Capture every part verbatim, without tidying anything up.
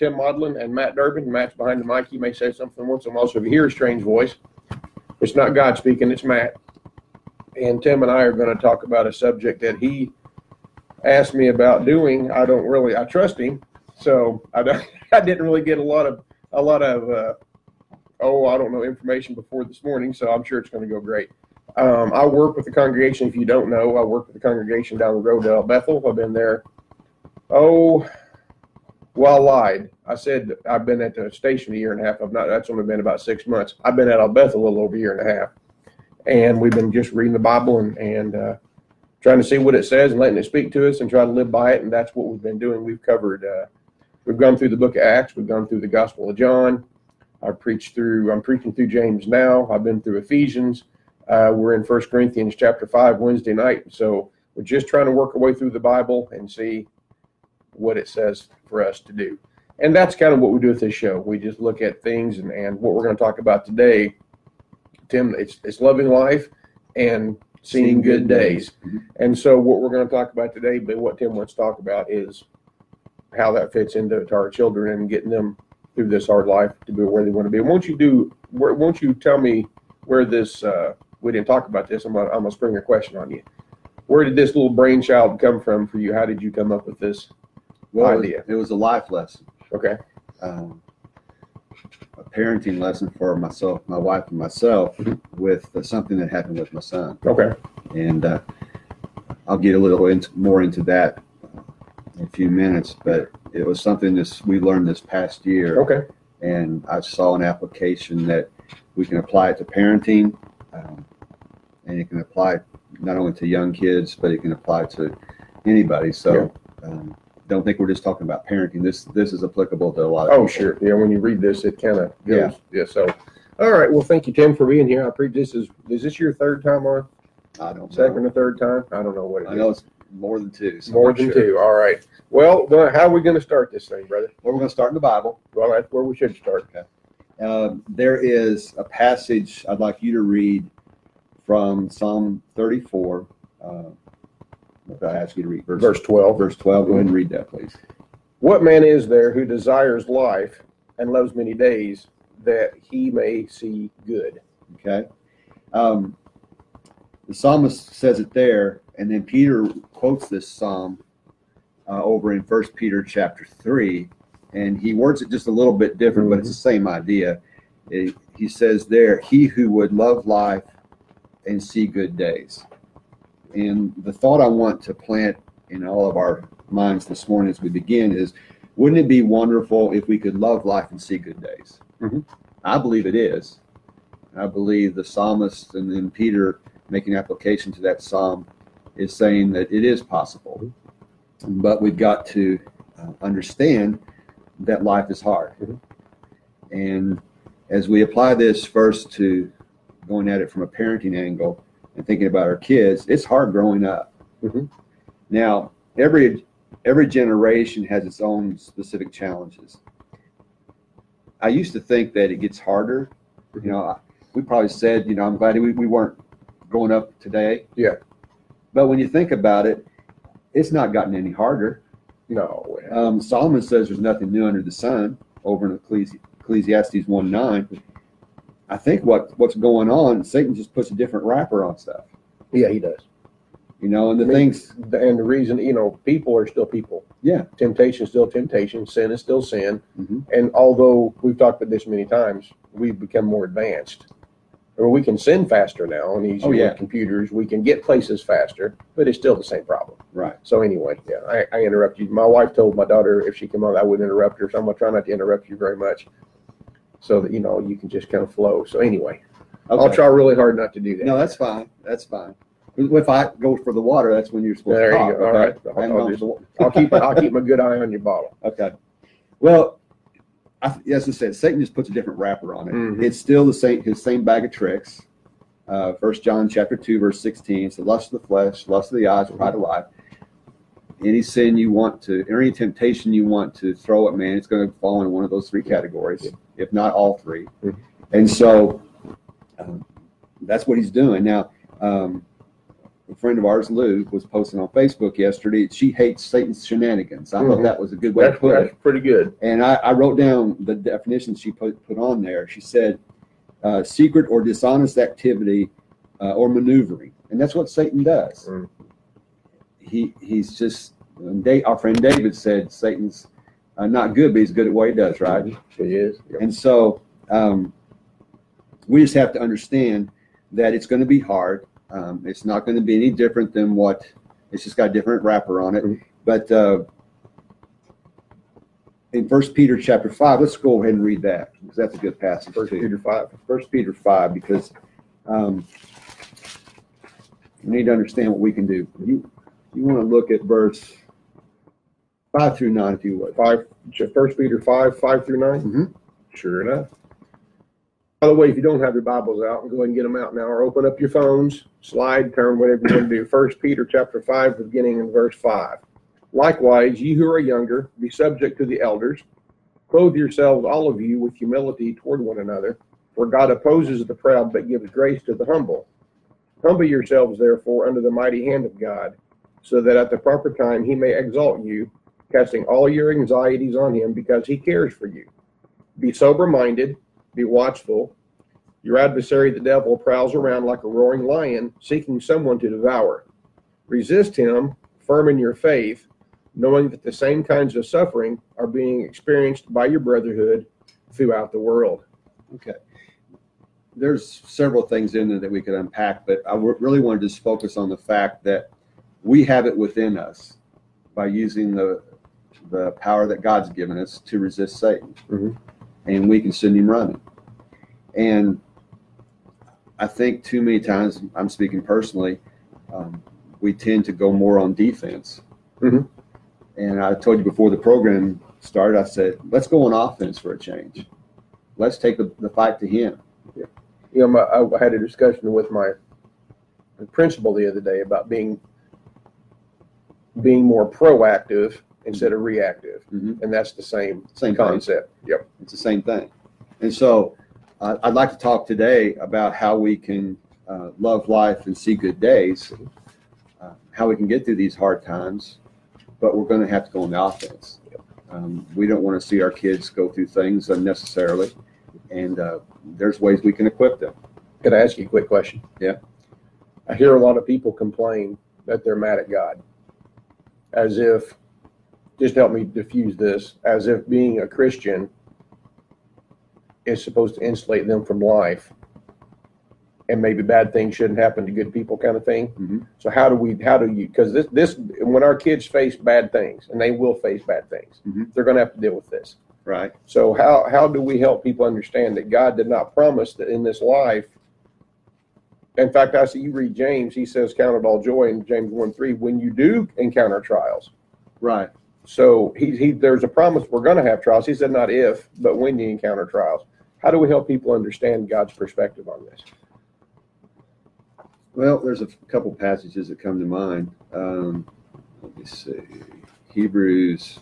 Tim Maudlin and Matt Durbin. Matt's behind the mic. He may say something once in a while. So if you hear a strange voice, it's not God speaking, it's Matt. And Tim and I are going to talk about a subject that he asked me about doing. I don't really, I trust him. So I, don't, I didn't really get a lot of, a lot of, uh, oh, I don't know, information before this morning. So I'm sure it's going to go great. Um, I work with the congregation. If you don't know, I work with the congregation down the road to El Bethel. I've been there. Oh, well, I lied. I said I've been at the station a year and a half. I've not. That's only been about six months. I've been at El Bethel a little over a year and a half, and we've been just reading the Bible and and uh, trying to see what it says and letting it speak to us and try to live by it. And that's what we've been doing. We've covered. Uh, we've gone through the Book of Acts. We've gone through the Gospel of John. I preached through. I'm preaching through James now. I've been through Ephesians. Uh, we're in First Corinthians chapter five Wednesday night. So we're just trying to work our way through the Bible and see what it says for us to do. And that's kind of what we do with this show. We just look at things, and, and what we're going to talk about today, Tim, it's, it's loving life and seeing, seeing good, good days. days. Mm-hmm. And so what we're going to talk about today, but what Tim wants to talk about is how that fits into to our children and getting them through this hard life to be where they want to be. Won't you do, won't you tell me where this, uh, we didn't talk about this, I'm going I'm to spring a question on you. Where did this little brainchild come from for you? How did you come up with this well, idea? It was a life lesson. Okay. Um, a parenting lesson for myself, my wife, and myself mm-hmm. with uh, something that happened with my son. Okay. And uh, I'll get a little into, more into that in a few minutes, but it was something this we learned this past year. Okay. And I saw an application that we can apply it to parenting, um, and it can apply not only to young kids, but it can apply to anybody. So yeah. um, don't think we're just talking about parenting. This this is applicable to a lot of Oh, people. sure. Yeah, when you read this, it kind of goes. Yeah. yeah. So, all right. Well, thank you, Tim, for being here. I appreciate this. Is is this your third time on? I don't Second know. or third time? I don't know what it I is. know it's more than two. So More I'm than sure. two. All right. Well, then how are we going to start this thing, brother? Well, we're going to start in the Bible. Well, that's where we should start. Okay. Um, there is a passage I'd like you to read from Psalm thirty-four. Uh, I ask you to read verse, Verse twelve. verse twelve. Go ahead and read that, please. What man is there who desires life and loves many days that he may see good? Okay. Um, the psalmist says it there, and then Peter quotes this psalm uh, over in First Peter chapter three, and he words it just a little bit different, mm-hmm. but it's the same idea. It, he says there, he who would love life and see good days. And the thought I want to plant in all of our minds this morning as we begin is, wouldn't it be wonderful if we could love life and see good days? Mm-hmm. I believe it is. I believe the psalmist and then Peter making application to that psalm is saying that it is possible. But we've got to uh, understand that life is hard. Mm-hmm. And as we apply this first to going at it from a parenting angle and thinking about our kids, it's hard growing up. Mm-hmm. Now, every every generation has its own specific challenges. I used to think that it gets harder. You know, we probably said, you know, I'm glad we, we weren't growing up today. Yeah. But when you think about it, it's not gotten any harder. No. Um, Solomon says there's nothing new under the sun over in Ecclesi- Ecclesiastes one nine. I think what, what's going on, Satan just puts a different wrapper on stuff. Yeah, he does. You know, and the I mean, things. And the reason, you know, people are still people. Yeah. Temptation is still temptation. Sin is still sin. Mm-hmm. And although we've talked about this many times, we've become more advanced. Or we can sin faster now and easier Oh, yeah. with computers. We can get places faster, but it's still the same problem. Right. So anyway, yeah, I, I interrupt you. My wife told my daughter if she came on, I wouldn't interrupt her. So I'm going to try not to interrupt you very much so that, you know, you can just kind of flow. So anyway, Okay. I'll try really hard not to do that. No, that's fine. That's fine. If I go for the water, that's when you're supposed There to you talk. go. All okay? right. I ain't I'll, going just, for the- I'll keep I'll keep my good eye on your bottle. Okay. Well, I, as I said, Satan just puts a different wrapper on it. Mhm. It's still the same, his same bag of tricks. Uh, First John chapter two, verse sixteen. It's the lust of the flesh, lust of the eyes, pride of life. Any sin you want to, or any temptation you want to throw at man, it's going to fall in one of those three categories, if not all three. Mhm. And so um, that's what he's doing now. Um, a friend of ours, Lou, was posting on Facebook yesterday. She hates Satan's shenanigans. I mm-hmm. thought that was a good way that's, to put that's it. Pretty good. And I, I wrote down the definition she put, put on there. She said, uh, secret or dishonest activity uh, or maneuvering. And that's what Satan does. Mm. He He's just, they, our friend David said Satan's uh, not good, but he's good at what he does, right? He is. Yep. And so um, we just have to understand that it's going to be hard. Um, it's not going to be any different than what, it's just got a different wrapper on it. Mm-hmm. But uh, in First Peter chapter five, let's go ahead and read that, because that's a good passage. First Peter five. First Peter five, because um, we need to understand what we can do. You you want to look at verse five through nine, if you would. Five, First Peter five, five through nine? Mm-hmm. Sure enough. By the way, if you don't have your Bibles out, go ahead and get them out now, or open up your phones, slide, turn, whatever you want to do. First Peter chapter five, beginning in verse five. Likewise, ye who are younger, be subject to the elders. Clothe yourselves, all of you, with humility toward one another. For God opposes the proud, but gives grace to the humble. Humble yourselves, therefore, under the mighty hand of God, so that at the proper time he may exalt you, casting all your anxieties on him, because he cares for you. Be sober-minded. Be watchful. Your adversary, the devil, prowls around like a roaring lion, seeking someone to devour. Resist him, firm in your faith, knowing that the same kinds of suffering are being experienced by your brotherhood throughout the world. Okay. There's several things in there that we could unpack, but I really want to just focus on the fact that we have it within us by using the the power that God's given us to resist Satan. Mm-hmm. And we can send him running. And I think too many times, I'm speaking personally, um, we tend to go more on defense. Mm-hmm. And I told you before the program started, I said, let's go on offense for a change. Let's take the, the fight to him. Yeah. You know, my, I had a discussion with my principal the other day about being being more proactive instead of reactive. Mm-hmm. And that's the same, same concept. Thing. Yep. It's the same thing. And so uh, I'd like to talk today about how we can uh, love life and see good days, uh, how we can get through these hard times, but we're going to have to go on the offense. Yep. Um, we don't want to see our kids go through things unnecessarily, and uh, there's ways we can equip them. Could I ask you a quick question? Yeah. I hear a lot of people complain that they're mad at God, as if, just help me diffuse this, as if being a Christian is supposed to insulate them from life, and maybe bad things shouldn't happen to good people, kind of thing. Mm-hmm. So how do we, how do you, because this, this, when our kids face bad things, and they will face bad things, mm-hmm. they're going to have to deal with this. Right. So how, how do we help people understand that God did not promise that in this life, in fact, I see you read James, he says, count it all joy in James one three, when you do encounter trials. Right. So he, he, there's a promise we're going to have trials. He said not if, but when you encounter trials. How do we help people understand God's perspective on this? Well, there's a couple passages that come to mind. Um, let me see. Hebrews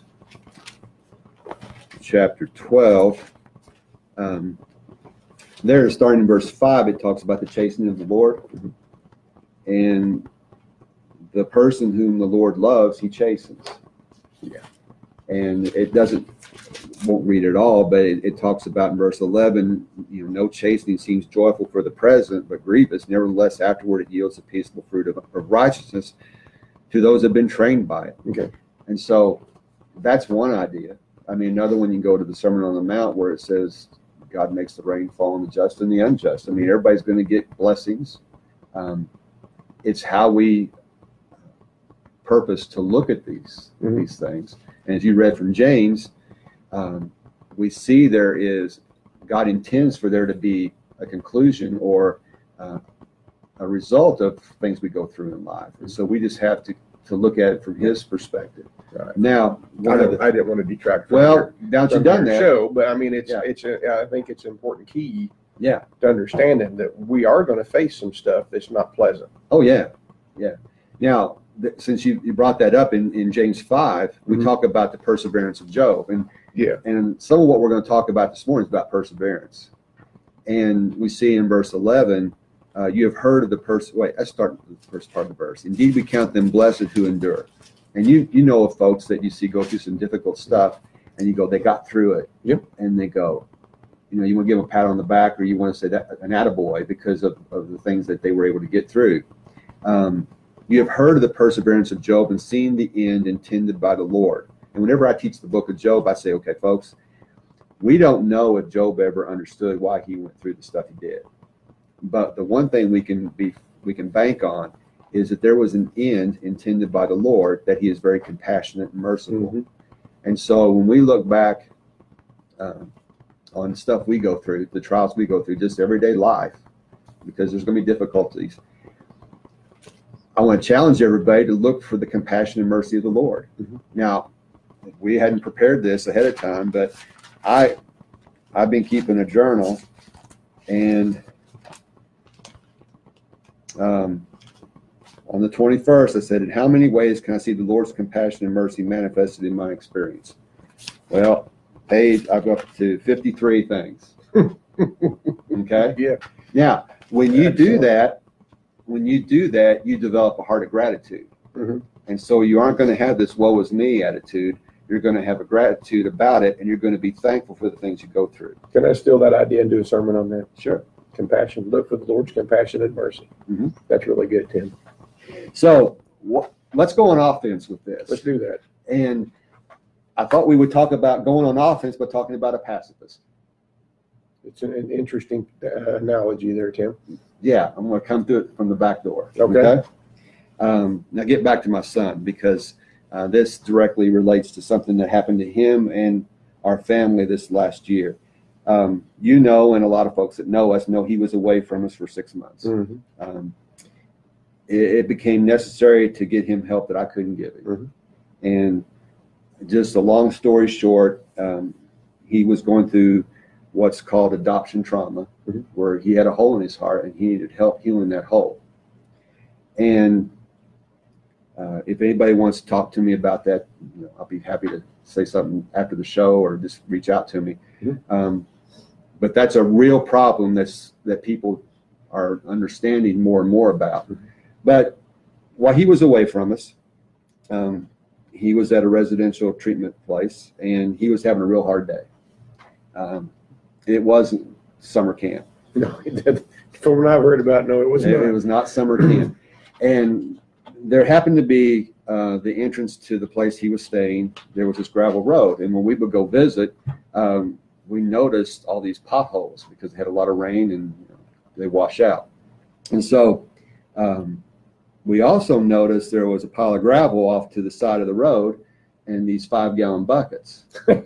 chapter twelve. Um, there, starting in verse five, it talks about the chastening of the Lord. And the person whom the Lord loves, he chastens. Yeah. And it doesn't, won't read it all, but it, it talks about in verse eleven, you know, no chastening seems joyful for the present, but grievous. Nevertheless, afterward it yields a peaceful fruit of, of righteousness to those that have been trained by it. Okay. And so that's one idea. I mean, another one, you go to the Sermon on the Mount where it says, God makes the rain fall on the just and the unjust. I mean, everybody's going to get blessings. Um, it's how we purpose to look at these mm-hmm. these things. And as you read from James, um, we see there is, God intends for there to be a conclusion or uh, a result of things we go through in life. And so we just have to, to look at it from his perspective. Right. Now, I didn't, the, I didn't want to detract from well, your, now that you've done that, show, but I mean, it's, yeah. it's, a, I think it's an important key yeah. to understanding that we are going to face some stuff that's not pleasant. Oh, yeah. Yeah. Now, th- since you, you brought that up in, in James five, we mm-hmm. talk about the perseverance of Job. And yeah, and some of what we're going to talk about this morning is about perseverance. And we see in verse eleven uh, you have heard of the person. Wait, let's start with the first part of the verse. Indeed, we count them blessed who endure. And you you know of folks that you see go through some difficult stuff, and you go, they got through it. Yep. And they go, you know, you want to give them a pat on the back, or you want to say that an attaboy because of, of the things that they were able to get through. Um, you have heard of the perseverance of Job and seen the end intended by the Lord. And whenever I teach the book of Job, I say, okay, folks, we don't know if Job ever understood why he went through the stuff he did. But the one thing we can be we can bank on is that there was an end intended by the Lord, that he is very compassionate and merciful. Mm-hmm. And so when we look back uh, on stuff we go through, the trials we go through, just everyday life, because there's going to be difficulties, I want to challenge everybody to look for the compassion and mercy of the Lord. Mm-hmm. Now, we hadn't prepared this ahead of time, but I, I've been keeping a journal, and um, on the twenty-first, I said, in how many ways can I see the Lord's compassion and mercy manifested in my experience? Well, page, I've got to fifty-three things. Okay? Yeah. Now, when you do that, when you do that, you develop a heart of gratitude. Mm-hmm. And so you aren't going to have this woe is me attitude. You're going to have a gratitude about it, and you're going to be thankful for the things you go through. Can I steal that idea and do a sermon on that? Sure. Compassion. Look for the Lord's compassion and mercy. Mm-hmm. That's really good, Tim. So wh- let's go on offense with this. Let's do that. And I thought we would talk about going on offense by talking about a pacifist. It's an, an interesting uh, analogy there, Tim. Yeah, I'm going to come through it from the back door. Okay. okay? Um, now get back to my son, because uh, this directly relates to something that happened to him and our family this last year. Um, you know, and a lot of folks that know us know he was away from us for six months. Mm-hmm. Um, it, it became necessary to get him help that I couldn't give him. Mm-hmm. And just a long story short, um, he was going through what's called adoption trauma, mm-hmm. where he had a hole in his heart and he needed help healing that hole. And uh, if anybody wants to talk to me about that, you know, I'll be happy to say something after the show, or just reach out to me. Mm-hmm. Um, but that's a real problem that's that people are understanding more and more about. Mm-hmm. But while he was away from us, um, he was at a residential treatment place, and he was having a real hard day. Um, it wasn't summer camp. No, from what I've heard about, no, it was it, not. It was not summer camp. And there happened to be uh, the entrance to the place he was staying. There was this gravel road, and when we would go visit, um, we noticed all these potholes because it had a lot of rain and you know, they wash out. And so um, we also noticed there was a pile of gravel off to the side of the road and these five gallon buckets.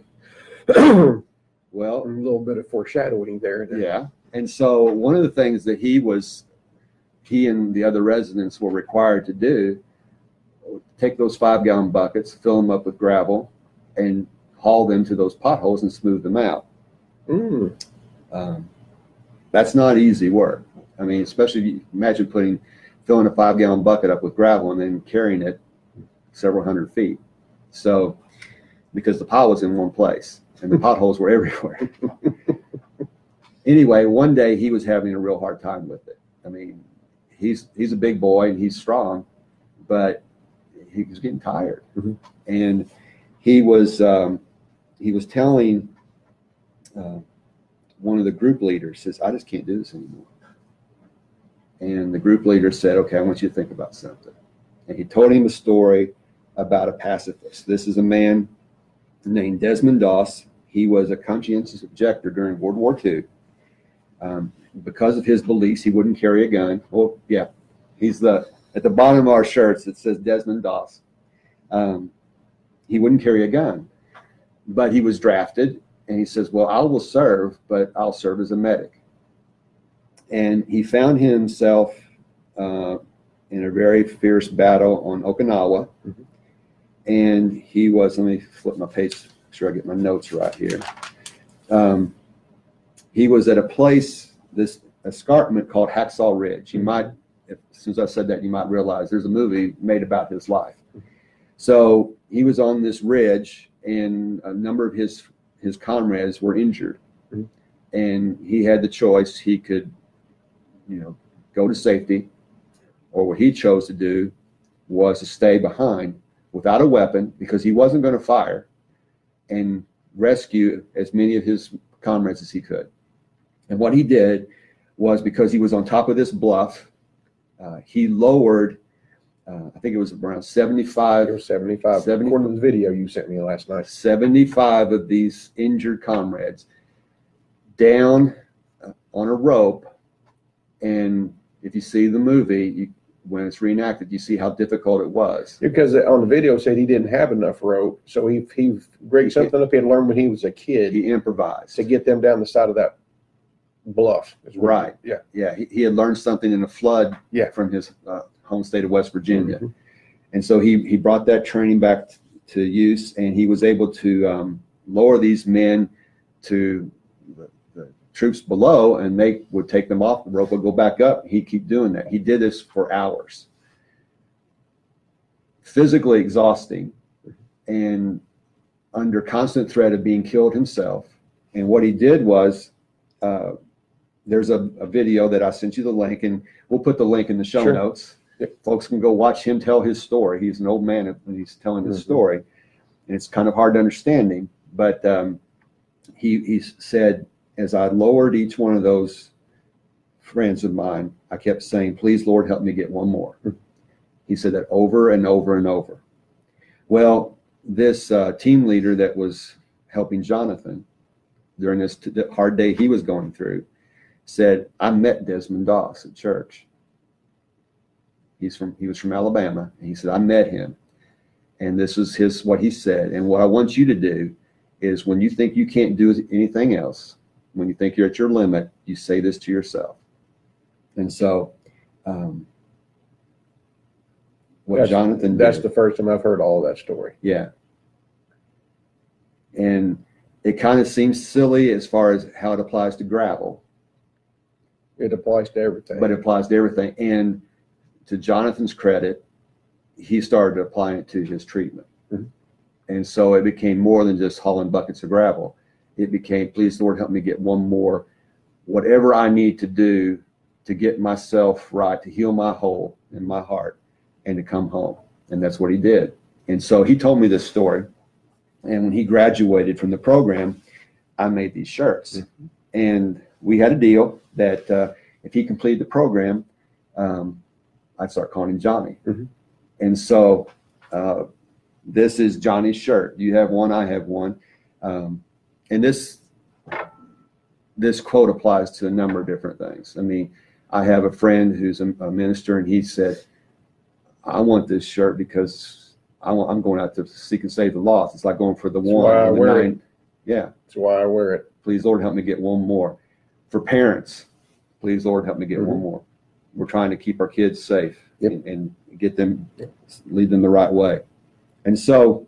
Well, a little bit of foreshadowing there. Yeah. And so one of the things that he was, he and the other residents were required to do, take those five gallon buckets, fill them up with gravel, and haul them to those potholes and smooth them out. Mm. Um, that's not easy work. I mean, especially if you imagine putting, filling a five gallon bucket up with gravel and then carrying it several hundred feet. So, because the pile was in one place and the potholes were everywhere. Anyway, one day he was having a real hard time with it. I mean, he's he's a big boy and he's strong, but he was getting tired. Mm-hmm. And he was um, he was telling uh, one of the group leaders, says, I just can't do this anymore. And the group leader said, okay, I want you to think about something. And he told him a story about a pacifist. This is a man named Desmond Doss. He was a conscientious objector during World War Two. Um, because of his beliefs, he wouldn't carry a gun. Well, yeah, he's the at the bottom of our shirts, it says Desmond Doss. Um, he wouldn't carry a gun, but he was drafted, and he says, well, I will serve, but I'll serve as a medic. And he found himself uh, in a very fierce battle on Okinawa. Mm-hmm. And he was, let me flip my page, make sure I get my notes right here. Um, he was at a place, this escarpment called Hacksaw Ridge. You might, if, as soon as I said that, you might realize there's a movie made about his life. So he was on this ridge, and a number of his, his comrades were injured. Mm-hmm. And he had the choice. He could, you know, go to safety, or what he chose to do was to stay behind without a weapon because he wasn't going to fire and rescue as many of his comrades as he could. And what he did was, because he was on top of this bluff, uh, he lowered, uh, I think it was around seventy-five. It was seventy-five. seventy According to the video you sent me last night. seventy-five of these injured comrades down uh, on a rope. And if you see the movie, you, when it's reenacted, you see how difficult it was. Because on the video said he didn't have enough rope, so he he rigged something up he had learned when he was a kid He improvised. to get them down the side of that bluff. is what- Right. Yeah. Yeah, he, he had learned something in a flood Yeah. from his uh, home state of West Virginia. Mhm. And so he, he brought that training back t- to use, and he was able to um, lower these men to the, the troops below, and they would take them off the rope, would go back up. He'd keep doing that. He did this for hours. Physically exhausting and under constant threat of being killed himself. And what he did was, uh, there's a, a video that I sent you the link, and we'll put the link in the show Sure. notes. Yep. Folks can go watch him tell his story. He's an old man and he's telling his Mhm. story, and it's kind of hard to understand him. But um, he he said, as I lowered each one of those friends of mine, I kept saying, "Please, Lord, help me get one more." He said that over and over and over. Well, this uh, team leader that was helping Jonathan during this t- hard day he was going through said, "I met Desmond Doss at church. He's from he was from Alabama." And he said, "I met him, and this is his what he said. And what I want you to do is, when you think you can't do anything else, when you think you're at your limit, you say this to yourself." And so, um, what That's- Jonathan That's did, the first time I've heard all of that story. yeah. And it kind of seems silly as far as how it applies to gravel, It applies to everything. but it applies to everything. And to Jonathan's credit, he started applying it to his treatment. Mhm. And so it became more than just hauling buckets of gravel. It became, "Please, Lord, help me get one more, whatever I need to do to get myself right, to heal my hole in my heart, and to come home." And that's what he did. And so he told me this story. And when he graduated from the program, I made these shirts. Mhm. And we had a deal that uh, if he completed the program, um, I'd start calling him Johnny. Mhm. And so uh, this is Johnny's shirt. You have one, I have one. Um, and this this quote applies to a number of different things. I mean, I have a friend who's a, a minister, and he said, "I want this shirt because I want, I'm going out to seek and save the lost. It's like going for the That's one why I or the wear nine." it. Yeah. That's why I wear it. Please, Lord, help me get one more. For parents, please, Lord, help me get Mhm. one more. We're trying to keep our kids safe Yep. and, and get them, lead them the right way. And so,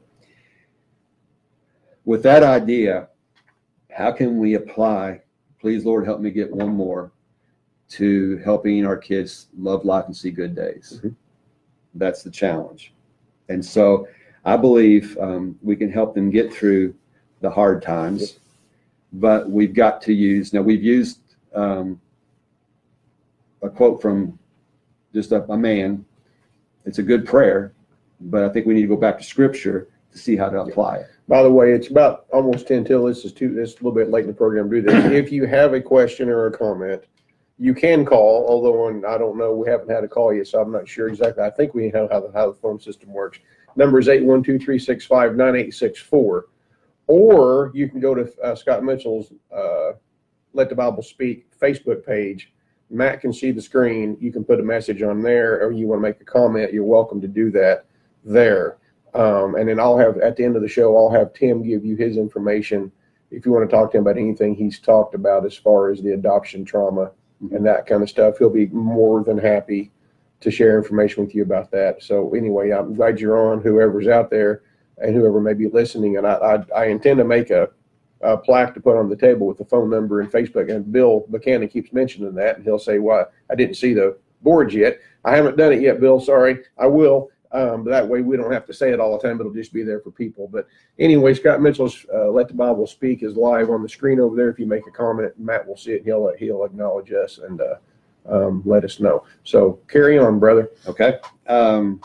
with that idea, how can we apply, please, Lord, help me get one more, to helping our kids love life and see good days? Mhm. That's the challenge. And so, I believe um, we can help them get through the hard times. Yep. But we've got to use, now we've used um, a quote from just a, a man. It's a good prayer, but I think we need to go back to scripture to see how to apply it. By the way, it's about almost ten till. This is too. This is a little bit late in the program to do this. If you have a question or a comment, you can call. Although on, I don't know, we haven't had a call yet, so I'm not sure exactly. I think we know how the how the phone system works. Number is eight one two three six five nine eight six four, or you can go to uh, Scott Mitchell's uh, Let the Bible Speak Facebook page. Matt can see the screen. You can put a message on there, or you want to make a comment, you're welcome to do that there. Um, and then I'll have, at the end of the show, I'll have Tim give you his information if you want to talk to him about anything he's talked about as far as the adoption trauma and that kind of stuff. He'll be more than happy to share information with you about that. So anyway, I'm glad you're on, whoever's out there and whoever may be listening. And I, I, I intend to make a, a plaque to put on the table with the phone number and Facebook. And Bill Buchanan keeps mentioning that, and he'll say, "Well, I didn't see the boards yet." I haven't done it yet, Bill. Sorry. I will. Um, but that way we don't have to say it all the time. It'll just be there for people. But anyway, Scott Mitchell's uh, Let the Bible Speak is live on the screen over there. If you make a comment, Matt will see it. He'll he'll acknowledge us, and uh, um, let us know. So carry on, brother. Okay. Um,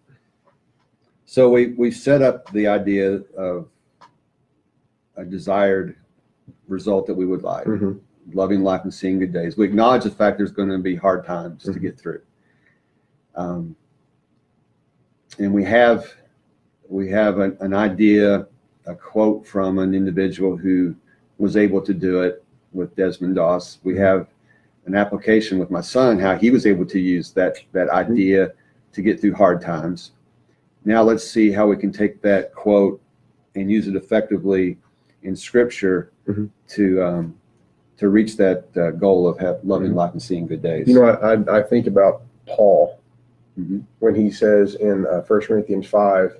so we, we set up the idea of a desired result that we would like, Mm-hmm. loving life and seeing good days. We acknowledge the fact there's going to be hard times Mm-hmm. to get through. Um, and we have, we have an, an idea, a quote from an individual who was able to do it with Desmond Doss. We have an application with my son, how he was able to use that, that idea to get through hard times. Now let's see how we can take that quote and use it effectively in Scripture mm-hmm. to um, to reach that uh, goal of have, loving mm-hmm. life and seeing good days. You know, I, I, I think about Paul mm-hmm. when he says in uh, First Corinthians five,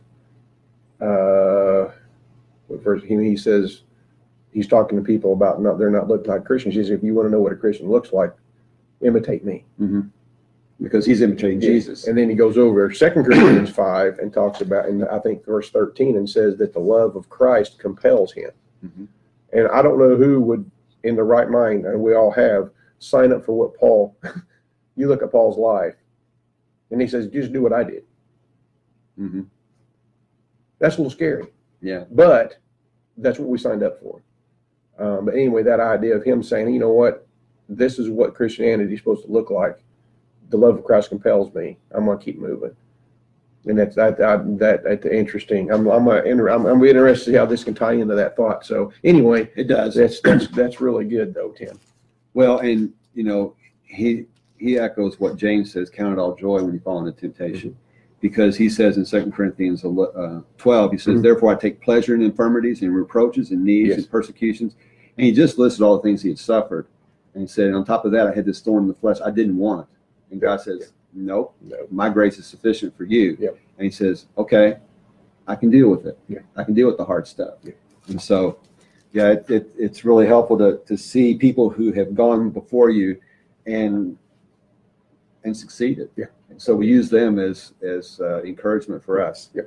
uh, first, he, he says, he's talking to people about not, they're not looking like Christians. He says, if you want to know what a Christian looks like, imitate me. Mm-hmm. Because he's imitating yeah. Jesus. And then he goes over Second Corinthians five and talks about, and I think verse thirteen, and says that the love of Christ compels him. Mm-hmm. And I don't know who would, in the right mind, and we all have, sign up for what Paul, you look at Paul's life, and he says, just do what I did. Mm-hmm. That's a little scary. Yeah. But that's what we signed up for. Um, but anyway, that idea of him saying, you know what, this is what Christianity is supposed to look like. The love of Christ compels me. I'm going to keep moving. And that's that, that, that that's interesting. I'm I'm, uh, inter, I'm I'm interested to see how this can tie into that thought. So anyway, it does. That's that's that's really good though, Tim. Well, and you know, he he echoes what James says: "Count it all joy when you fall into temptation," mm-hmm. because he says in Second Corinthians uh, twelve, he says, mm-hmm. "Therefore I take pleasure in infirmities and reproaches and needs yes. and persecutions." And he just listed all the things he had suffered, and he said, and on top of that, I had this thorn in the flesh I didn't want. And God says, yeah. Nope, no, my grace is sufficient for you. Yep. And he says, okay, I can deal with it. Yeah. I can deal with the hard stuff. Yeah. And so, yeah, it, it, it's really helpful to, to see people who have gone before you and and succeeded. Yeah. And so we use them as, as uh, encouragement for us. Yep.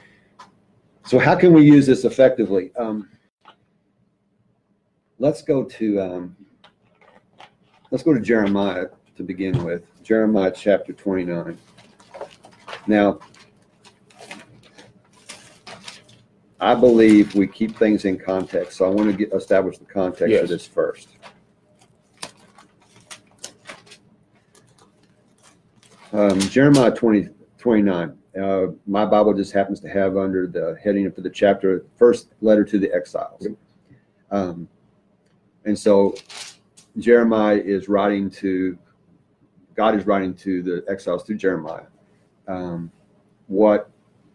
So how can we use this effectively? Um, let's go to um, let's go to Jeremiah to begin with. Jeremiah chapter twenty-nine. Now, I believe we keep things in context, so I want to get establish the context yes. of this first. Um, Jeremiah twenty, twenty-nine. Uh, my Bible just happens to have under the heading for the chapter, first letter to the exiles. Um, and so Jeremiah is writing to, God is writing to the exiles through Jeremiah, um, what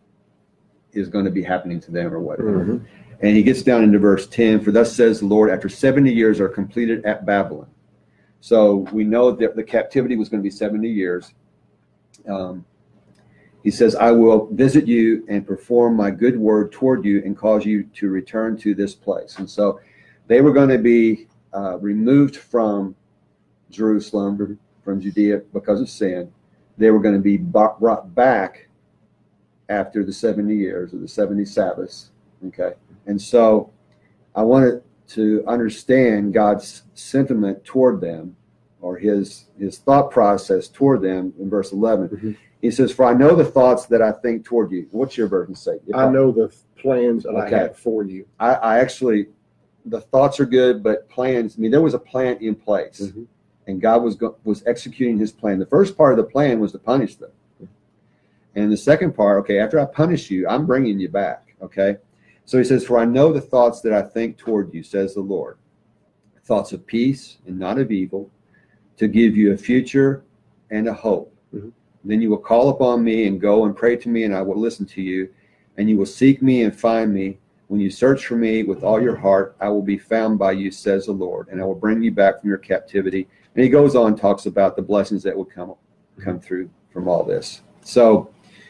is going to be happening to them or whatever. Mm-hmm. And he gets down into verse ten, for thus says the Lord, after seventy years are completed at Babylon. So we know that the captivity was going to be seventy years. Um, he says, I will visit you and perform my good word toward you and cause you to return to this place. And so they were going to be uh, removed from Jerusalem, mm-hmm. from Judea because of sin. They were going to be brought back after the seventy years or the seventy Sabbaths. Okay. And so I wanted to understand God's sentiment toward them, or his his thought process toward them in verse eleven. Mm-hmm. He says, for I know the thoughts that I think toward you. What's your version say? If I know the plans that okay. I have for you. I, I actually, the thoughts are good, but plans, I mean, there was a plan in place. Mm-hmm. And God was go, was executing his plan. The first part of the plan was to punish them. And the second part, okay, after I punish you, I'm bringing you back, okay? So he says, for I know the thoughts that I think toward you, says the Lord. Thoughts of peace and not of evil, to give you a future and a hope. Mm-hmm. Then you will call upon me and go and pray to me, and I will listen to you. And you will seek me and find me. When you search for me with all your heart, I will be found by you, says the Lord. And I will bring you back from your captivity. And he goes on and talks about the blessings that will come, come through from all this. So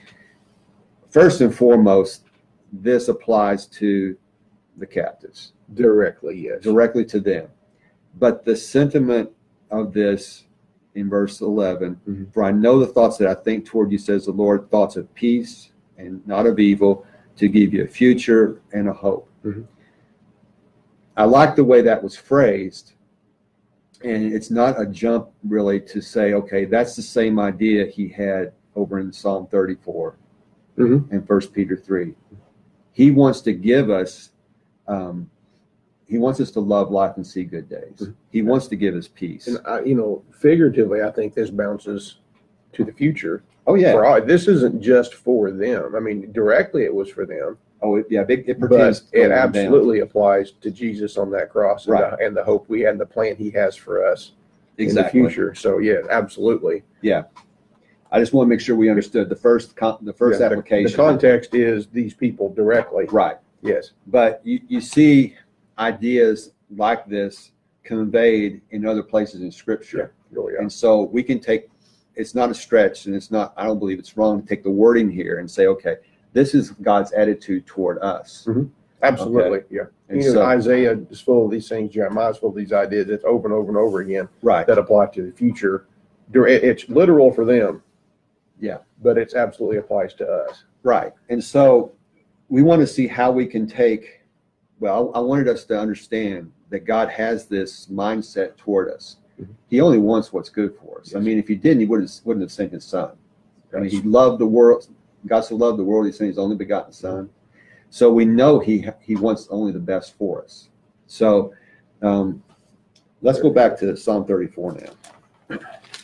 first and foremost, this applies to the captives. Directly, yes. Directly to them. But the sentiment of this in verse eleven, mm-hmm. for I know the thoughts that I think toward you, says the Lord, thoughts of peace and not of evil, to give you a future and a hope. Mm-hmm. I like the way that was phrased, And it's not a jump really to say, okay, that's the same idea he had over in Psalm thirty-four Mm-hmm. and First Peter three. He wants to give us, um, he wants us to love life and see good days. Mm-hmm. He wants to give us peace. And I, you know, figuratively, I think this bounces to the future. Oh yeah. For all, this isn't just for them. I mean, directly it was for them. Oh it, yeah. It, it But pertains. it going absolutely applies to Jesus on that cross, and, Right. the, and the hope we and the plan He has for us Exactly. in the future. So yeah, absolutely. Yeah. I just want to make sure we understood the first con- the first Yeah, the- application. The context is these people directly. Right. Yes. But you, you see ideas like this conveyed in other places in Scripture. Oh yeah. And so we can take, it's not a stretch, and it's not, I don't believe it's wrong to take the wording here and say, okay, this is God's attitude toward us. Mm-hmm. Absolutely. Yeah. And You know, so- Isaiah is full of these things. Jeremiah is full of these ideas. It's over and over and over again Right. that apply to the future. Dir- it- It's literal for them. Yeah. But it absolutely applies to us. Right. And so we want to see how we can take, well, I wanted us to understand that God has this mindset toward us. Mhm. He only wants what's good for us. I Yes. mean, if he didn't, he wouldn't, wouldn't have sent his son. I mean, he loved the world. God so loved the world, he sent his only begotten son. So we know he he wants only the best for us. So um, let's go back to Psalm thirty-four now.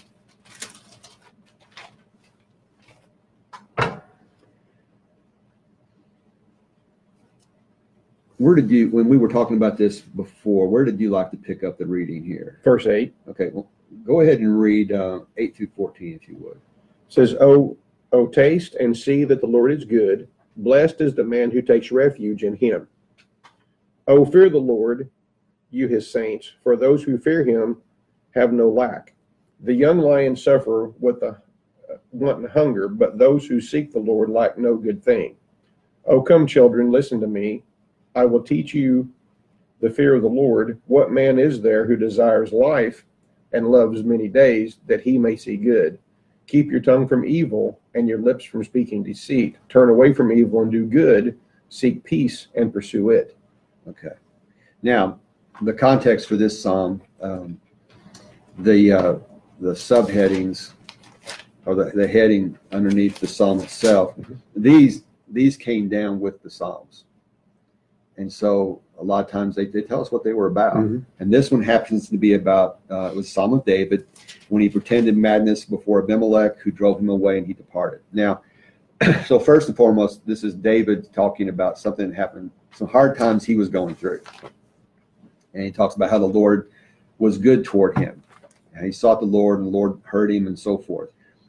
Where did you, when we were talking about this before, where did you like to pick up the reading here? Verse eight Okay, well, go ahead and read uh, eight through fourteen if you would. says, "Oh, oh, taste and see that the Lord is good. Blessed is the man who takes refuge in Him. Oh, fear the Lord, you His saints, for those who fear Him have no lack. The young lions suffer with the uh, want and hunger, but those who seek the Lord lack no good thing. Oh, come, children, listen to me. I will teach you the fear of the Lord. What man is there who desires life and loves many days, that he may see good? Keep your tongue from evil and your lips from speaking deceit. Turn away from evil and do good. Seek peace and pursue it." Okay. Now, the context for this psalm, um, the uh, the subheadings, or the, the heading underneath the psalm itself, Mhm. these these came down with the psalms, and so a lot of times they, they tell us what they were about. Mhm. And this one happens to be about uh, it was Psalm of David when he pretended madness before Abimelech, who drove him away, and he departed. Now, so first and foremost, this is David talking about something that happened, some hard times he was going through. And he talks about how the Lord was good toward him. And he sought the Lord, and the Lord heard him, and so forth.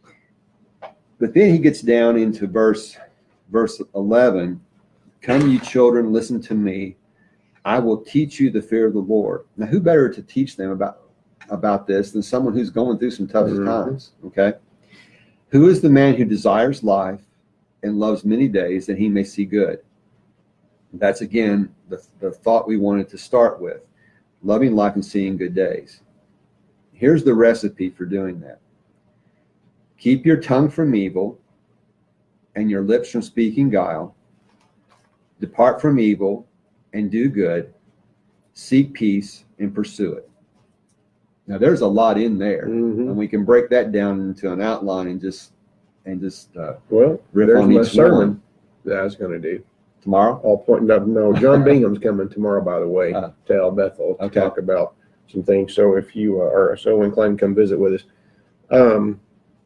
But then he gets down into verse verse eleven. "Come, you children, listen to me. I will teach you the fear of the Lord." Now, who better to teach them about about this than someone who's going through some tough Mhm. times? Okay. "Who is the man who desires life and loves many days, that he may see good?" That's again the, the thought we wanted to start with: loving life and seeing good days. Here's the recipe for doing that: keep your tongue from evil and your lips from speaking guile. Depart from evil and do good. Seek peace and pursue it. Now, there's a lot in there, Mhm. and we can break that down into an outline and just and just uh, Well, riff there's on my each sermon one. that I was going to do. Tomorrow. All pointing up. No, John Bingham's coming tomorrow, by the way, Uh, to El Bethel to okay. talk about some things. So if you uh, are so inclined, come visit with us. Um,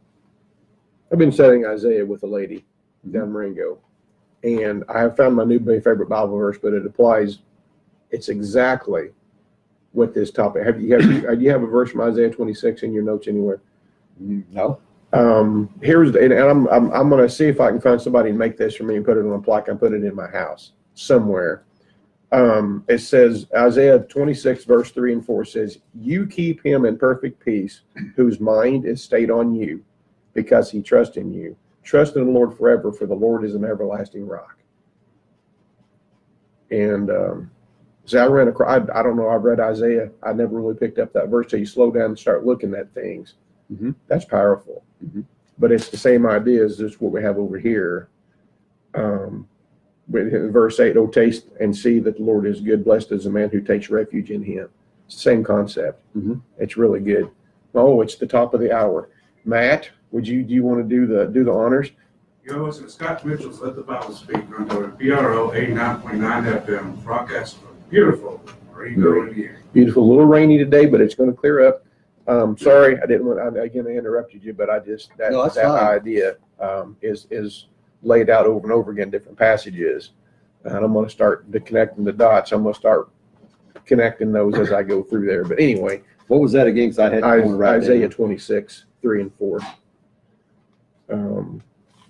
I've been studying Isaiah with a lady down Marengo, and I have found my new favorite Bible verse, but it applies. It's exactly what this topic. Have you have you, do you have a verse from Isaiah twenty-six in your notes anywhere? No. Um, here's the, and I'm I'm I'm gonna see if I can find somebody and make this for me and put it on a plaque and put it in my house somewhere. Um, it says Isaiah twenty-six verse three and four says, "You keep him in perfect peace, whose mind is stayed on you, because he trusts in you. Trust in the Lord forever, for the Lord is an everlasting rock." And um, so I ran across. I, I don't know. I've read Isaiah. I never really picked up that verse till you slow down and start looking at things. Mhm. That's powerful. Mhm. But it's the same idea as just what we have over here. Um, with verse eight, "Oh, taste and see that the Lord is good. Blessed is the man who takes refuge in him." Same concept. Mhm. It's really good. Oh, it's the top of the hour. Matt, would you do you want to do the do the honors? You're listening to Scott Mitchell's Let the Bible Speak on W P R O eighty-nine point nine F M, broadcast from beautiful Marine Grove, Indiana. Beautiful, a little rainy today, but it's going to clear up. Um, sorry, I didn't want I, again I interrupted you, but I just that No, that's that fine. idea um, is is laid out over and over again, different passages, and I'm going to start the connecting the dots. I'm going to start connecting those as I go through there. But anyway, What was that again? Because I had I, to write Isaiah down. twenty-six, three and four. Um,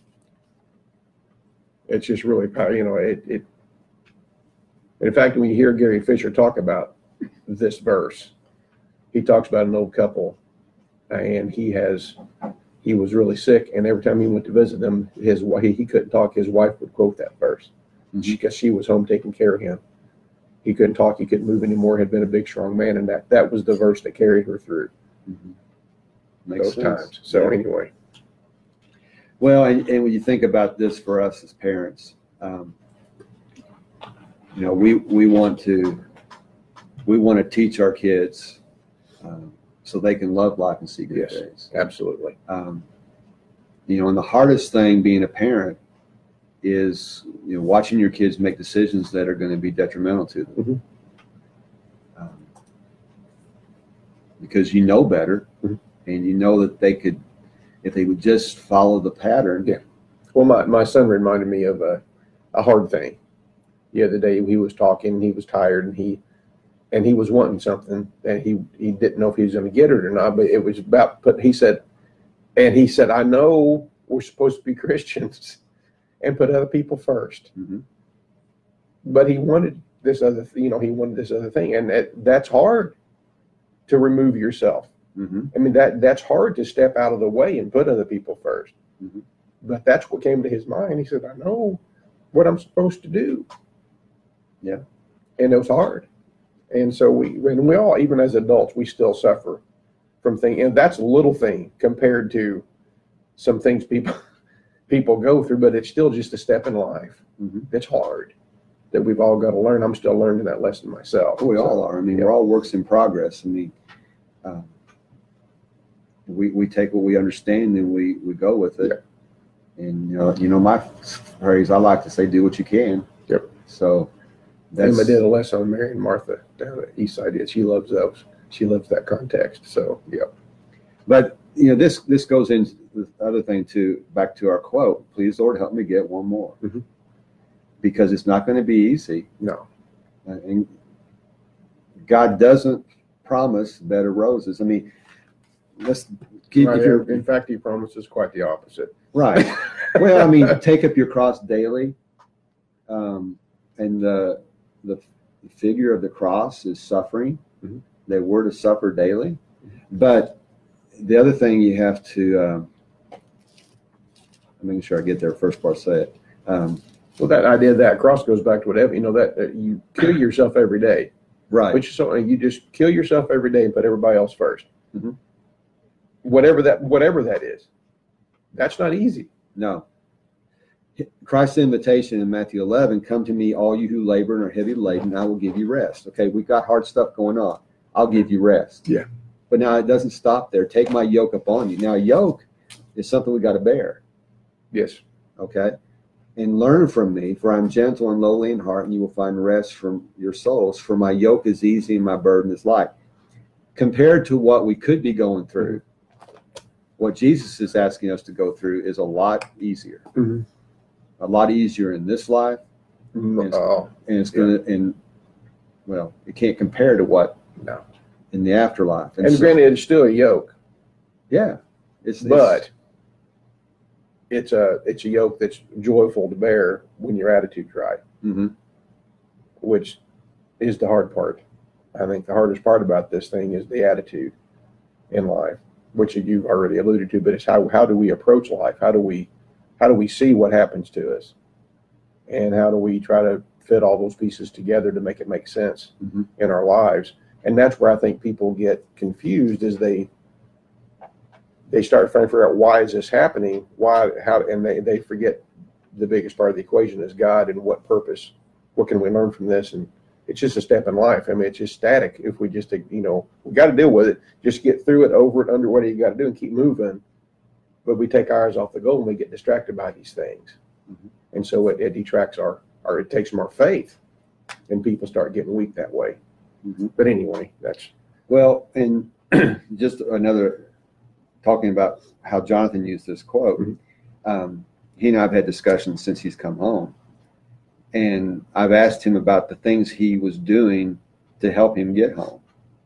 it's just really powerful, you know. It, it. In fact, when you hear Gary Fisher talk about this verse, he talks about an old couple, and he has, he was really sick, and every time he went to visit them, his wife he couldn't talk. His wife would quote that verse Mhm. because she was home taking care of him. He couldn't talk. He couldn't move anymore. Had been a big, strong man, and that that was the verse that carried her through Mhm. Makes those sense. times. So Yeah. anyway, Well, and, and when you think about this for us as parents, um, you know, we, we want to, we want to teach our kids um, so they can love life and see good Yes. days. absolutely. Um, you know, and the hardest thing being a parent is, you know, watching your kids make decisions that are going to be detrimental to them. Mhm. Um, because you know better, Mhm. and you know that they could, if they would just follow the pattern. Yeah. Well, my, my son reminded me of a, a hard thing. The other day he was talking, he was tired, and he and he was wanting something, and he, he didn't know if he was going to get it or not, but it was about put. He said, and he said, I know we're supposed to be Christians and put other people first, Mhm. but he wanted this other, th- you know, he wanted this other thing, and that, that's hard to remove yourself. Mhm. I mean, that that's hard to step out of the way and put other people first. Mhm. But that's what came to his mind. He said, I know what I'm supposed to do. Yeah. And it was hard. And so we, and we all, even as adults, we still suffer from things. And that's a little thing compared to some things people people go through, but it's still just a step in life. Mhm. It's hard that we've all got to learn. I'm still learning that lesson myself. We So, all are. I mean, yeah. we're all works in progress. I mean, um, we we take what we understand and we, we go with it. And you know, you know my phrase I like to say, do what you can. Yep. So that's Emma did a lesson on Mary and Martha down at Eastside. She loves those. She loves that context. So, yeah. But you know, this this goes into the other thing too. Back to our quote: "Please, Lord, help me get one more," Mhm. because it's not going to be easy, No. uh, and God doesn't promise bed of roses. I mean, let's keep Right, if you're in fact, he promises quite the opposite. right. Well, I mean, take up your cross daily, um, and the the figure of the cross is suffering. Mhm. That we're to suffer daily, but the other thing you have to, um, I'm making sure I get there first part, say it. Um, Well, that idea of that cross goes back to whatever, you know, that, that you kill yourself every day, right. which is something you just kill yourself every day and put everybody else first. Mhm. Whatever that, whatever that is, that's not easy. No. Christ's invitation in Matthew eleven, come to me, all you who labor and are heavy laden, I will give you rest. Okay, we've got hard stuff going on. I'll give you rest. Yeah. But now it doesn't stop there. Take my yoke upon you. Now, a yoke is something we got to bear. Yes. Okay. And learn from me, for I'm gentle and lowly in heart, and you will find rest from your souls. For my yoke is easy and my burden is light. Compared to what we could be going through, what Jesus is asking us to go through is a lot easier. Mhm. A lot easier in this life, Mm, Oh, and it's going to, and well, it can't compare to what no. in the afterlife. And so- granted, it's still a yoke, yeah, it's, but it's a, it's a yoke that's joyful to bear when your attitude's right, hmm which is the hard part. I think the hardest part about this thing is the attitude in life, which you've already alluded to, but it's how, how do we approach life? How do we, how do we see what happens to us? And how do we try to fit all those pieces together to make it make sense hmm in our lives? And that's where I think people get confused is they, they start trying to figure out why is this happening? Why, how, and they, they forget the biggest part of the equation is God and what purpose, what can we learn from this? And, it's just a step in life. I mean, it's just static. If we just, you know, we got to deal with it. Just get through it, over it, under whatever you got to do, and keep moving. But we take our eyes off the goal and we get distracted by these things, mm-hmm. and so it, it detracts our, or it takes from our faith, and people start getting weak that way. Mm-hmm. But anyway, that's well, and just another talking about how Jonathan used this quote. Mm-hmm. Um, he and I have had discussions since he's come home. And I've asked him about the things he was doing to help him get home.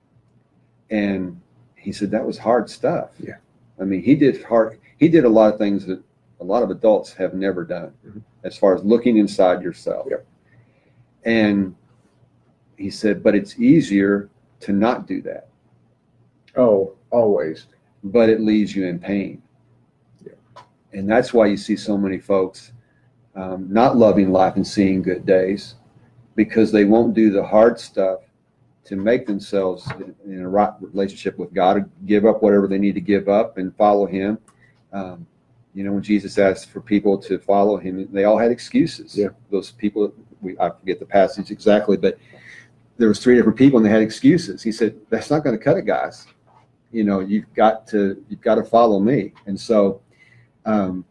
And he said that was hard stuff. Yeah. I mean, he did hard, he did a lot of things that a lot of adults have never done, mm-hmm. as far as looking inside yourself. Yeah. And he said, but it's easier to not do that. Oh, always. But it leaves you in pain. Yeah. And that's why you see so many folks Um, not loving life and seeing good days, because they won't do the hard stuff to make themselves in a right relationship with God, give up whatever they need to give up and follow him. Um, you know, when Jesus asked for people to follow him, they all had excuses. Yeah. Those people, we, I forget the passage exactly, but there was three different people and they had excuses. He said, that's not going to cut it, guys. You know, you've got to, you've got to follow me. And so, um,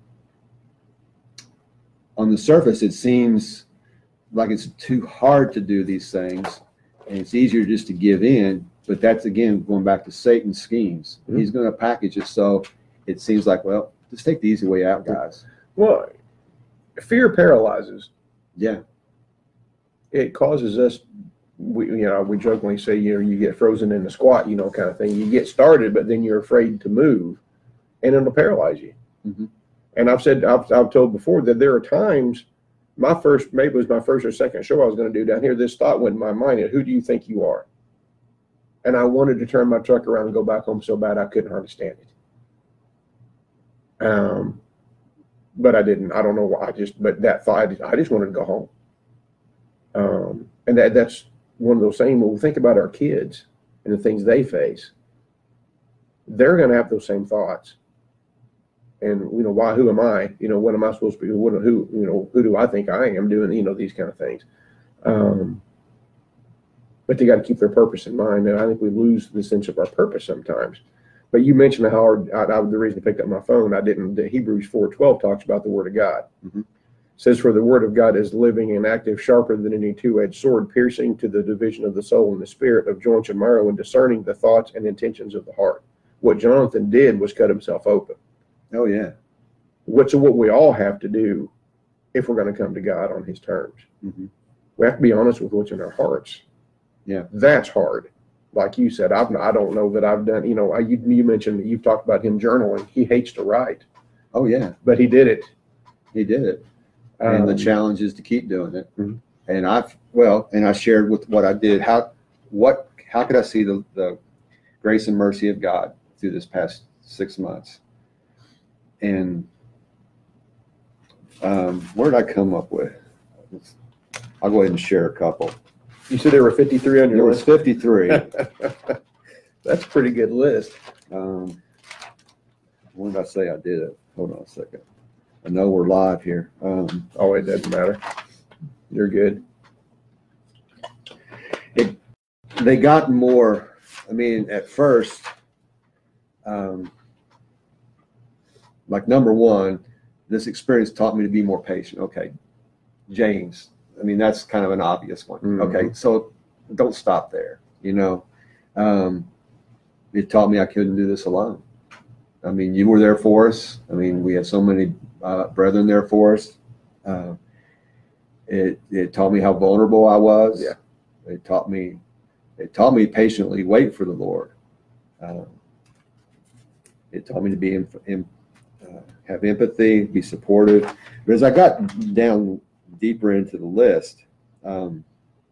on the surface, it seems like it's too hard to do these things, and it's easier just to give in. But that's, again, going back to Satan's schemes. Mm-hmm. He's going to package it so it seems like, well, just take the easy way out, guys. Well, fear paralyzes. Yeah. It causes us, we, you know, we jokingly say, you know, you get frozen in the squat, you know, kind of thing. You get started, but then you're afraid to move, and it'll paralyze you. Mm-hmm. And I've said, I've, I've told before that there are times, my first, maybe it was my first or second show I was going to do down here, this thought went in my mind, who do you think you are? And I wanted to turn my truck around and go back home so bad I couldn't hardly stand it. Um, but I didn't. I don't know why. I just, but that thought, I just, I just wanted to go home. Um, and that that's one of those things, when we think about our kids and the things they face, they're going to have those same thoughts. And, you know, why, who am I? You know, what am I supposed to be? What, who, you know, who do I think I am doing, you know, these kind of things. Um, but they got to keep their purpose in mind. And I think we lose the sense of our purpose sometimes. But you mentioned how hard, I, I, the reason I picked up my phone, I didn't, the Hebrews four twelve talks about the word of God. Mm-hmm. It says, for the word of God is living and active, sharper than any two-edged sword, piercing to the division of the soul and the spirit, of joints and marrow, and discerning the thoughts and intentions of the heart. What Jonathan did was cut himself open. Oh, yeah. Which is what we all have to do if we're going to come to God on his terms. Mm-hmm. We have to be honest with what's in our hearts. Yeah. That's hard. Like you said, I've, I don't know that I've done, you know, I, you, you mentioned that you've talked about him journaling. He hates to write. Oh, yeah. But he did it. He did it. Um, and the challenge is to keep doing it. Mm-hmm. And I've, well, and I shared with what I did, how, what, how could I see the, the grace and mercy of God through this past six months? And um, where did I come up with? I'll go ahead and share a couple. You said there were fifty-three on your there list? There was fifty-three. That's a pretty good list. Um, when did I say I did it? Hold on a second. I know we're live here. Um, oh, it doesn't matter. You're good. It, they got more, I mean, at first, um, like number one, this experience taught me to be more patient. Okay, James. I mean, that's kind of an obvious one. Mm-hmm. Okay, so don't stop there. You know, um, it taught me I couldn't do this alone. I mean, you were there for us. I mean, we had so many uh, brethren there for us. Uh, it it taught me how vulnerable I was. Yeah. It taught me it taught me patiently wait for the Lord. Um, it taught me to be in, in Uh, have empathy, be supportive. But as I got down deeper into the list, um,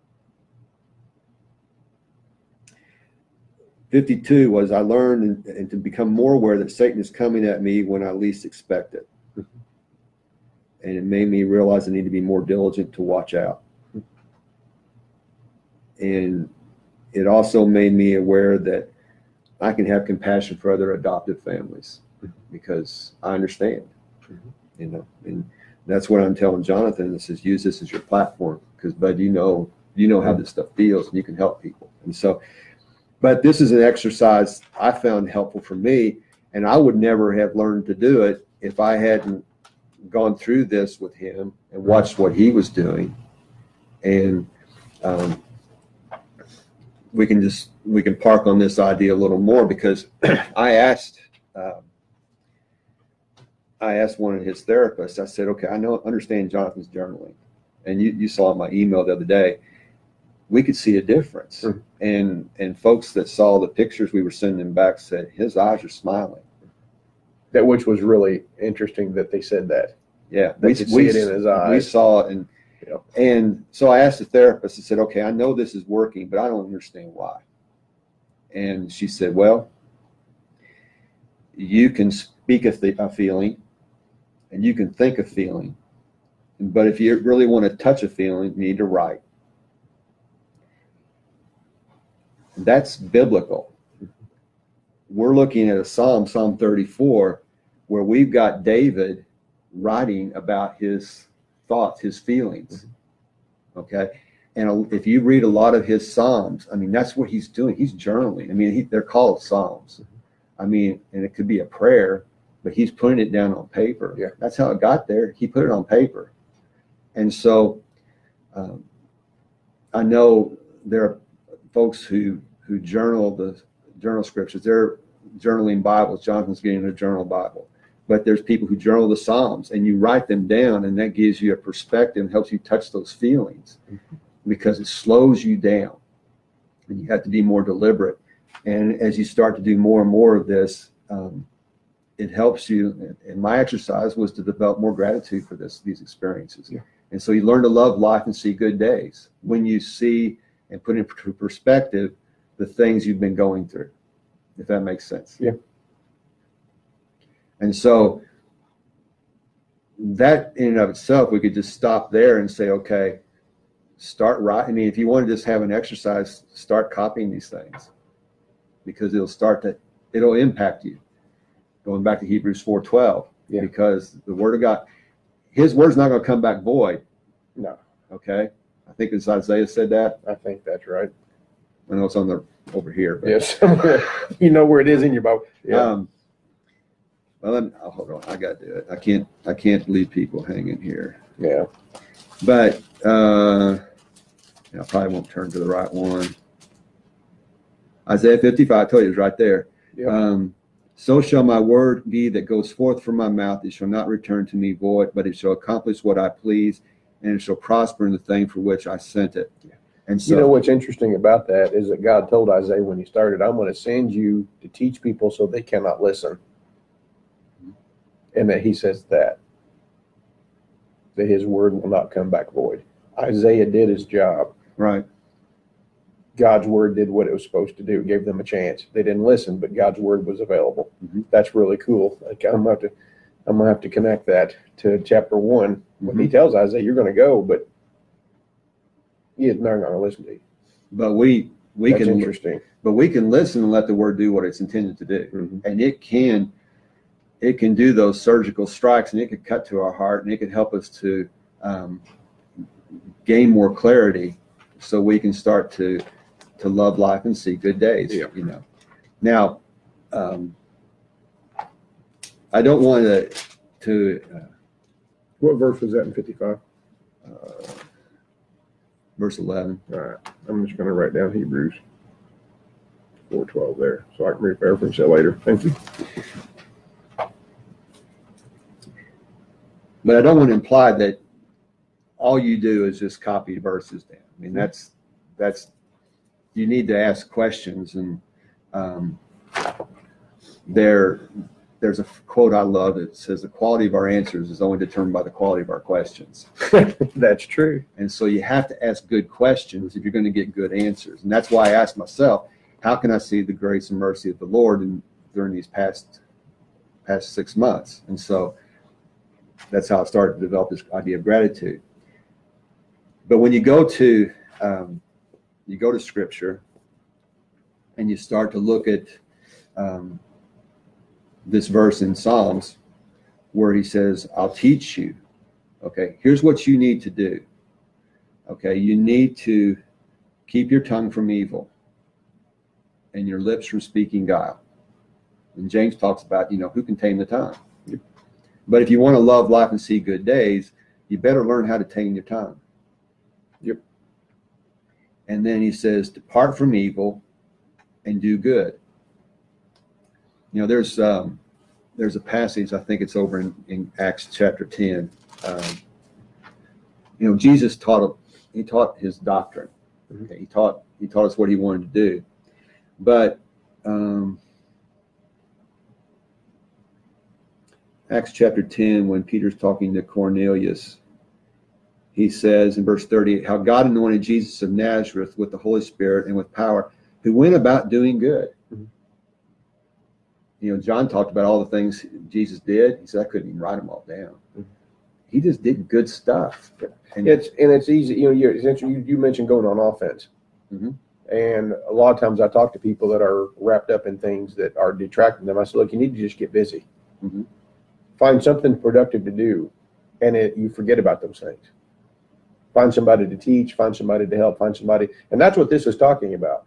fifty-two was I learned and, and to become more aware that Satan is coming at me when I least expect it. Mm-hmm. And it made me realize I need to be more diligent to watch out. Mm-hmm. And it also made me aware that I can have compassion for other adoptive families. Because I understand, mm-hmm. you know, and that's what I'm telling Jonathan. This is use this as your platform, because, bud, you know, You know how this stuff feels, and you can help people. And so, but this is an exercise I found helpful for me, and I would never have learned to do it if I hadn't gone through this with him and watched what he was doing. And um, we can just we can park on this idea a little more, because I asked uh, I asked one of his therapists. I said, okay, I know understand Jonathan's journaling, and you, you saw in my email the other day, we could see a difference. Mm-hmm. And and folks that saw the pictures we were sending back said his eyes are smiling. That which was really interesting that they said that. Yeah, they we could see it in his eyes. We saw it, and you know, and so I asked the therapist. I said, okay, I know this is working, but I don't understand why. And she said, well, you can speak a, th- a feeling, and you can think a feeling, but if you really want to touch a feeling, you need to write. That's biblical. We're looking at a Psalm, Psalm thirty-four, where we've got David writing about his thoughts, his feelings. Okay. And if you read a lot of his Psalms, I mean, that's what he's doing. He's journaling. I mean, he, they're called Psalms. I mean, and it could be a prayer, but he's putting it down on paper. Yeah. That's how it got there. He put it on paper. And so um, I know there are folks who, who journal the journal scriptures. They're journaling Bibles. Jonathan's getting a journal Bible. But there's people who journal the Psalms, and you write them down, and that gives you a perspective and helps you touch those feelings, mm-hmm. because it slows you down, and you have to be more deliberate. And as you start to do more and more of this, um, it helps you. And my exercise was to develop more gratitude for this, these experiences. Yeah. And so you learn to love life and see good days when you see and put into perspective the things you've been going through, if that makes sense. Yeah. And so that in and of itself, we could just stop there and say, okay, start writing. I mean, if you want to just have an exercise, start copying these things, because it'll start to, it'll impact you. Going back to Hebrews four twelve, yeah. Because the word of God, his word's not going to come back void. No. Okay. I think it's Isaiah said that. I think that's right. I know it's on the over here. But, yes. You know where it is in your Bible. Yeah. Um, Well, let me, oh, hold on. I got to do it. I can't. I can't leave people hanging here. Yeah. But uh, I probably won't turn to the right one. Isaiah fifty-five. I told you it was right there. Yeah. Um, so shall my word be that goes forth from my mouth. It shall not return to me void, but it shall accomplish what I please, and it shall prosper in the thing for which I sent it. Yeah. And so, you know what's interesting about that is that God told Isaiah when he started, I'm going to send you to teach people so they cannot listen. And that he says that, that his word will not come back void. Isaiah did his job. Right. God's word did what it was supposed to do. It gave them a chance. They didn't listen, but God's word was available. Mm-hmm. That's really cool. Like, I'm gonna have to, I'm gonna have to connect that to chapter one. Mm-hmm. When he tells Isaiah, "You're going to go," but he is not going to listen to you. But we we That's can interesting. But we can listen and let the word do what it's intended to do, mm-hmm. and it can. It can do those surgical strikes, and it could cut to our heart, and it could help us to um, gain more clarity, so we can start to to love life and see good days. Yeah. You know. Now, um, I don't want to. To uh, What verse was that in fifty-five? Uh, verse eleven. All right. I'm just going to write down Hebrews four twelve there, so I can reference that later. Thank you. But I don't want to imply that all you do is just copy verses down. I mean, that's, that's, you need to ask questions. And um, there, there's a quote I love. It says, the quality of our answers is only determined by the quality of our questions. That's true. And so you have to ask good questions if you're going to get good answers. And that's why I asked myself, how can I see the grace and mercy of the Lord in, during these past, past six months? And so that's how I started to develop this idea of gratitude. But when you go to um, you go to Scripture and you start to look at um, this verse in Psalms where he says, "I'll teach you." Okay, here's what you need to do. Okay, you need to keep your tongue from evil and your lips from speaking guile. And James talks about, you know, who can tame the tongue. Yep. But if you want to love life and see good days, you better learn how to tame your tongue. Yep. And then he says, depart from evil and do good. You know, there's um, there's a passage, I think it's over in, in Acts chapter ten. Um, you know, Jesus taught he taught his doctrine. Okay? He taught he taught us what he wanted to do. But um, Acts chapter ten, when Peter's talking to Cornelius, he says in verse thirty, how God anointed Jesus of Nazareth with the Holy Spirit and with power, who went about doing good. Mm-hmm. You know, John talked about all the things Jesus did. He said, I couldn't even write them all down. Mm-hmm. He just did good stuff. And it's and it's easy. You know, you're, you you mentioned going on offense, mm-hmm. and a lot of times I talk to people that are wrapped up in things that are detracting them. I said, look, you need to just get busy, mm-hmm. find something productive to do, and it, you forget about those things. Find somebody to teach, find somebody to help, find somebody, and that's what this is talking about.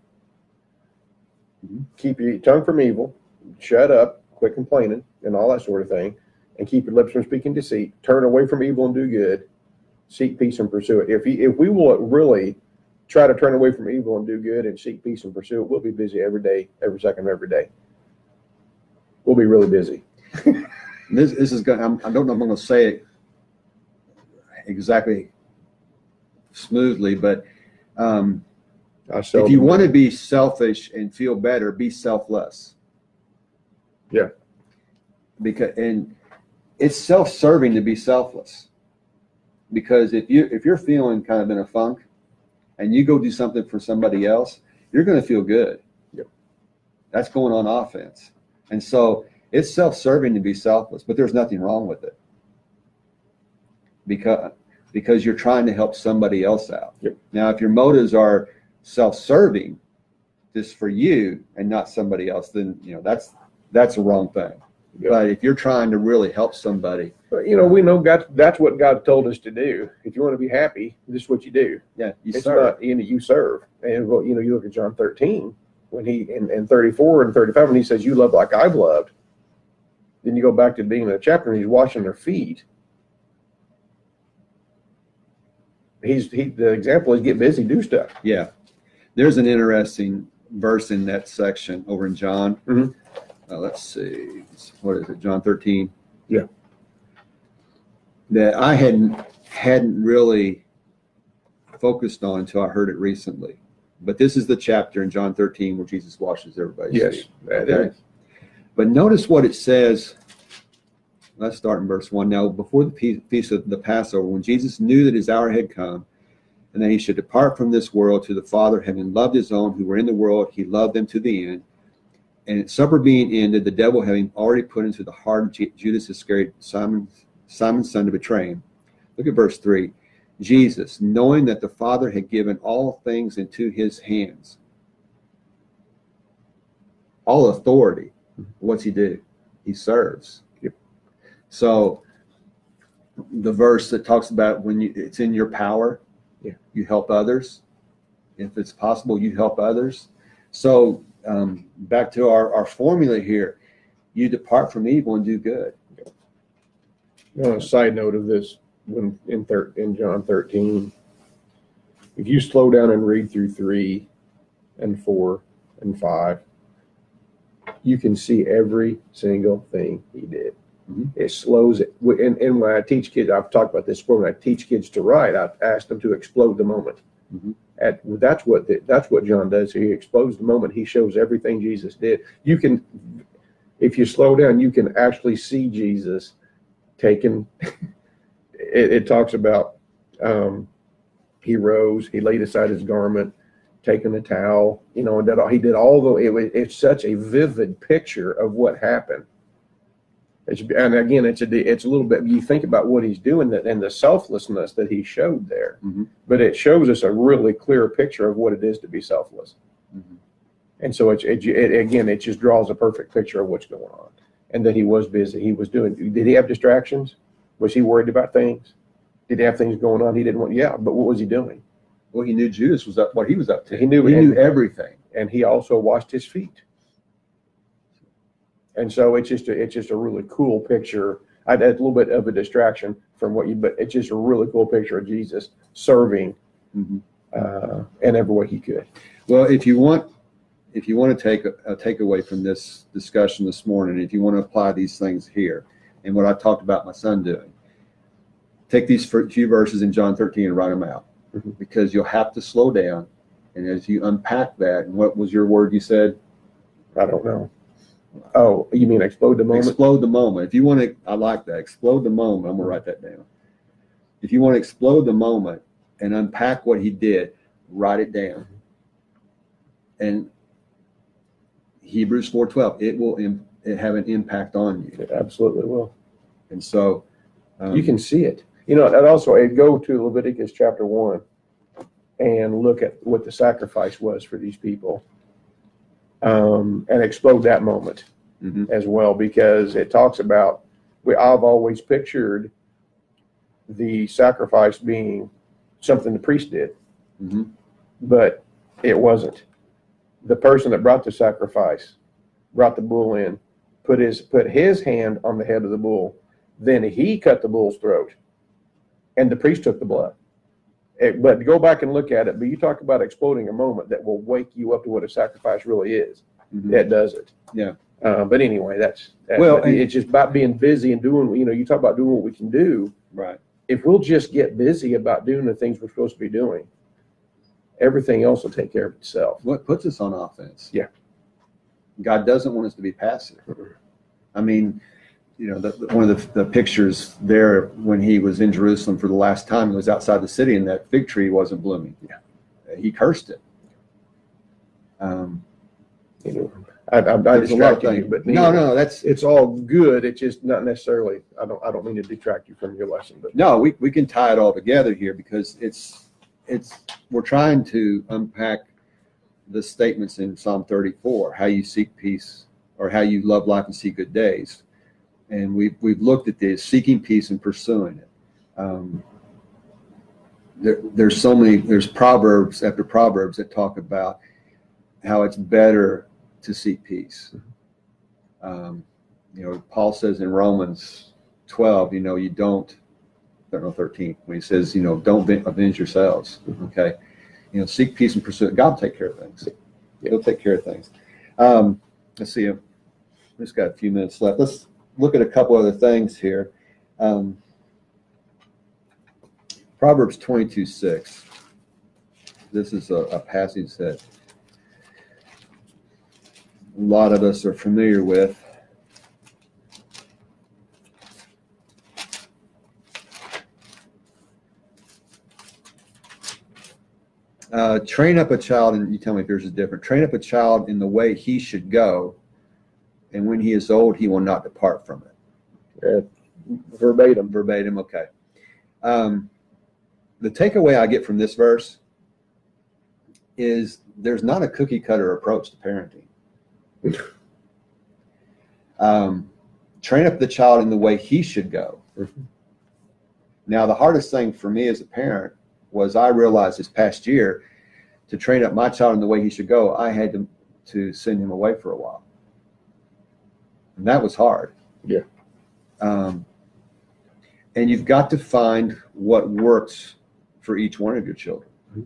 Mm-hmm. Keep your tongue from evil, shut up, quit complaining, and all that sort of thing. And keep your lips from speaking deceit. Turn away from evil and do good. Seek peace and pursue it. If you, if we will really try to turn away from evil and do good and seek peace and pursue it, we'll be busy every day, every second of every day. We'll be really busy. this this is going. I don't know if I'm going to say it exactly smoothly, but um, if you want to be selfish and feel better, be selfless. Yeah. Because and. It's self-serving to be selfless, because if you if you're feeling kind of in a funk and you go do something for somebody else, you're going to feel good. Yep. That's going on offense. And so it's self-serving to be selfless, but there's nothing wrong with it, because because you're trying to help somebody else out. Yep. Now, if your motives are self-serving, just for you and not somebody else, then you know that's that's a wrong thing. Yep. But if you're trying to really help somebody, but, you know, we know God, that's what God told us to do. If you want to be happy, this is what you do. Yeah, you it's serve. Not, you know, you serve. And well, you know, you look at John thirteen when he and, and thirty-four and thirty-five when he says, "You love like I've loved." Then you go back to the beginning of the chapter and he's washing their feet. He's he. The example is get busy, do stuff. Yeah, there's an interesting verse in that section over in John. Mm-hmm. Uh, let's see, what is it, John thirteen? Yeah. That I hadn't hadn't really focused on until I heard it recently. But this is the chapter in John thirteen where Jesus washes everybody's yes, feet. That okay? is. But notice what it says. Let's start in verse one. Now, before the feast of the Passover, when Jesus knew that his hour had come, and that he should depart from this world to the Father, having loved his own who were in the world, he loved them to the end. And supper being ended, the devil having already put into the heart of Judas Iscariot, Simon, Simon's son, to betray him. Look at verse three. Jesus, knowing that the Father had given all things into his hands, all authority, what's he do? He serves. Yep. So the verse that talks about when you, it's in your power, yeah, you help others. If it's possible, you help others. So um, back to our, our formula here, you depart from evil and do good. You know, a side note of this, when in thir- in John thirteen, if you slow down and read through three and four and five, you can see every single thing he did. Mm-hmm. It slows it. And, and when I teach kids, I've talked about this before, when I teach kids to write, I ask them to explode the moment. Mm-hmm. At, that's what the, that's what John does. He explodes the moment. He shows everything Jesus did. You can, if you slow down, you can actually see Jesus taken. it, it talks about um, he rose, he laid aside his garment, taken a towel, you know, and that he did all the. It was it's such a vivid picture of what happened. It's, and again, it's a it's a little bit. You think about what he's doing that and the selflessness that he showed there, mm-hmm. but it shows us a really clear picture of what it is to be selfless. Mm-hmm. And so it's it, it again, it just draws a perfect picture of what's going on, and that he was busy. He was doing. Did he have distractions? Was he worried about things? Did he have things going on he didn't want? Yeah, but what was he doing? Well, he knew Judas was up, what he was up to. He knew- he knew and- everything. And he also washed his feet. And so it's just a, it's just a really cool picture. I had a little bit of a distraction from what you, but it's just a really cool picture of Jesus serving Mm-hmm. uh, in every way he could. Well, if you want, if you want to take a, a takeaway from this discussion this morning, if you want to apply these things here, and what I talked about my son doing, take these few verses in John thirteen and write them out, Mhm. because you'll have to slow down. And as you unpack that, and what was your word you said? I don't know. Oh, you mean explode the moment? Explode the moment. If you want to, I like that. Explode the moment. I'm gonna write that down. If you want to explode the moment and unpack what he did, write it down. And Hebrews four twelve, it will im- it have an impact on you. It absolutely will. And so um, You can see it. You know, and also I'd go to Leviticus chapter one and look at what the sacrifice was for these people, um, and explode that moment mhm, as well, because it talks about, we, I've always pictured the sacrifice being something the priest did, mhm, but it wasn't. The person that brought the sacrifice brought the bull in, put his put his hand on the head of the bull, then he cut the bull's throat, and the priest took the blood. It, but go back and look at it. But you talk about exploding a moment that will wake you up to what a sacrifice really is. mhm. That does it. Yeah. Uh, but anyway, that's, that's Well, and- it's just about being busy and doing. You know, you talk about doing what we can do. Right. If we'll just get busy about doing the things we're supposed to be doing, everything else will take care of itself. What puts us on offense? Yeah. God doesn't want us to be passive. I mean, you know, the, the- one of the, the pictures there when he was in Jerusalem for the last time, he was outside the city and that fig tree wasn't blooming. Yeah. He cursed it. Um, You know, I, I, I there's a lot of distracted you, things. but no, anyway, no, that's it's all good. It's just not necessarily. I don't. I don't mean to detract you from your lesson, but no. We we can tie it all together here because it's it's we're trying to unpack the statements in Psalm thirty-four, how you seek peace or how you love life and see good days, and we've we've looked at this seeking peace and pursuing it. Um, there, there's so many. There's proverbs after proverbs that talk about how it's better to seek peace. Um, you know, Paul says in Romans twelve, you know, you don't, I don't know, thirteen, when he says, you know, don't avenge yourselves. Okay. You know, seek peace and pursue it. God will take care of things. He'll take care of things. Um, let's see. We've just got a few minutes left. Let's look at a couple other things here. Um, Proverbs twenty-two six. This is a, a passage that a lot of us are familiar with. Uh, train up a child, and you tell me if yours is different. Train up a child in the way he should go, and when he is old, he will not depart from it. uh, verbatim. Verbatim, okay. Um, the takeaway I get from this verse is there's not a cookie cutter approach to parenting. um, train up the child in the way he should go. Mm-hmm. Now, the hardest thing for me as a parent was I realized this past year to train up my child in the way he should go, I had to, to send him away for a while. And that was hard. Yeah. Um, and you've got to find what works for each one of your children. Mm-hmm.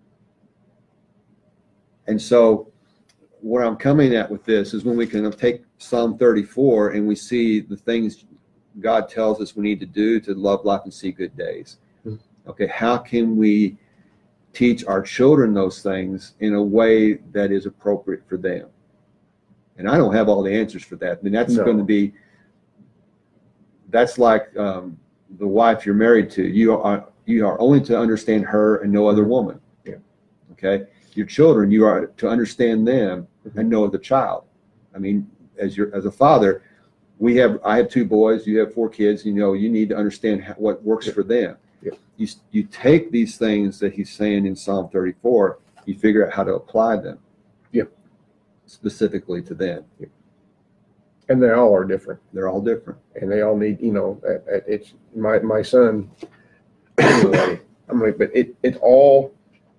And so what I'm coming at with this is when we can take Psalm thirty-four and we see the things God tells us we need to do to love life and see good days. Mm-hmm. Okay, how can we teach our children those things in a way that is appropriate for them? And I don't have all the answers for that. I mean, that's No. going to be, that's like um, the wife you're married to. You are you are only to understand her and no other woman. Yeah. Okay. Your children, you are to understand them Mm-hmm. and no other child. I mean, as your as a father, we have I have two boys. You have four kids. You know, you need to understand how, what works Yeah. for them. Yeah. You you take these things that he's saying in Psalm thirty-four. You figure out how to apply them. Yeah. Specifically to them. Yeah. And they all are different, They're all different. and they all need. You know, uh, uh, it's my my son. Anyway, I'm like, but it it all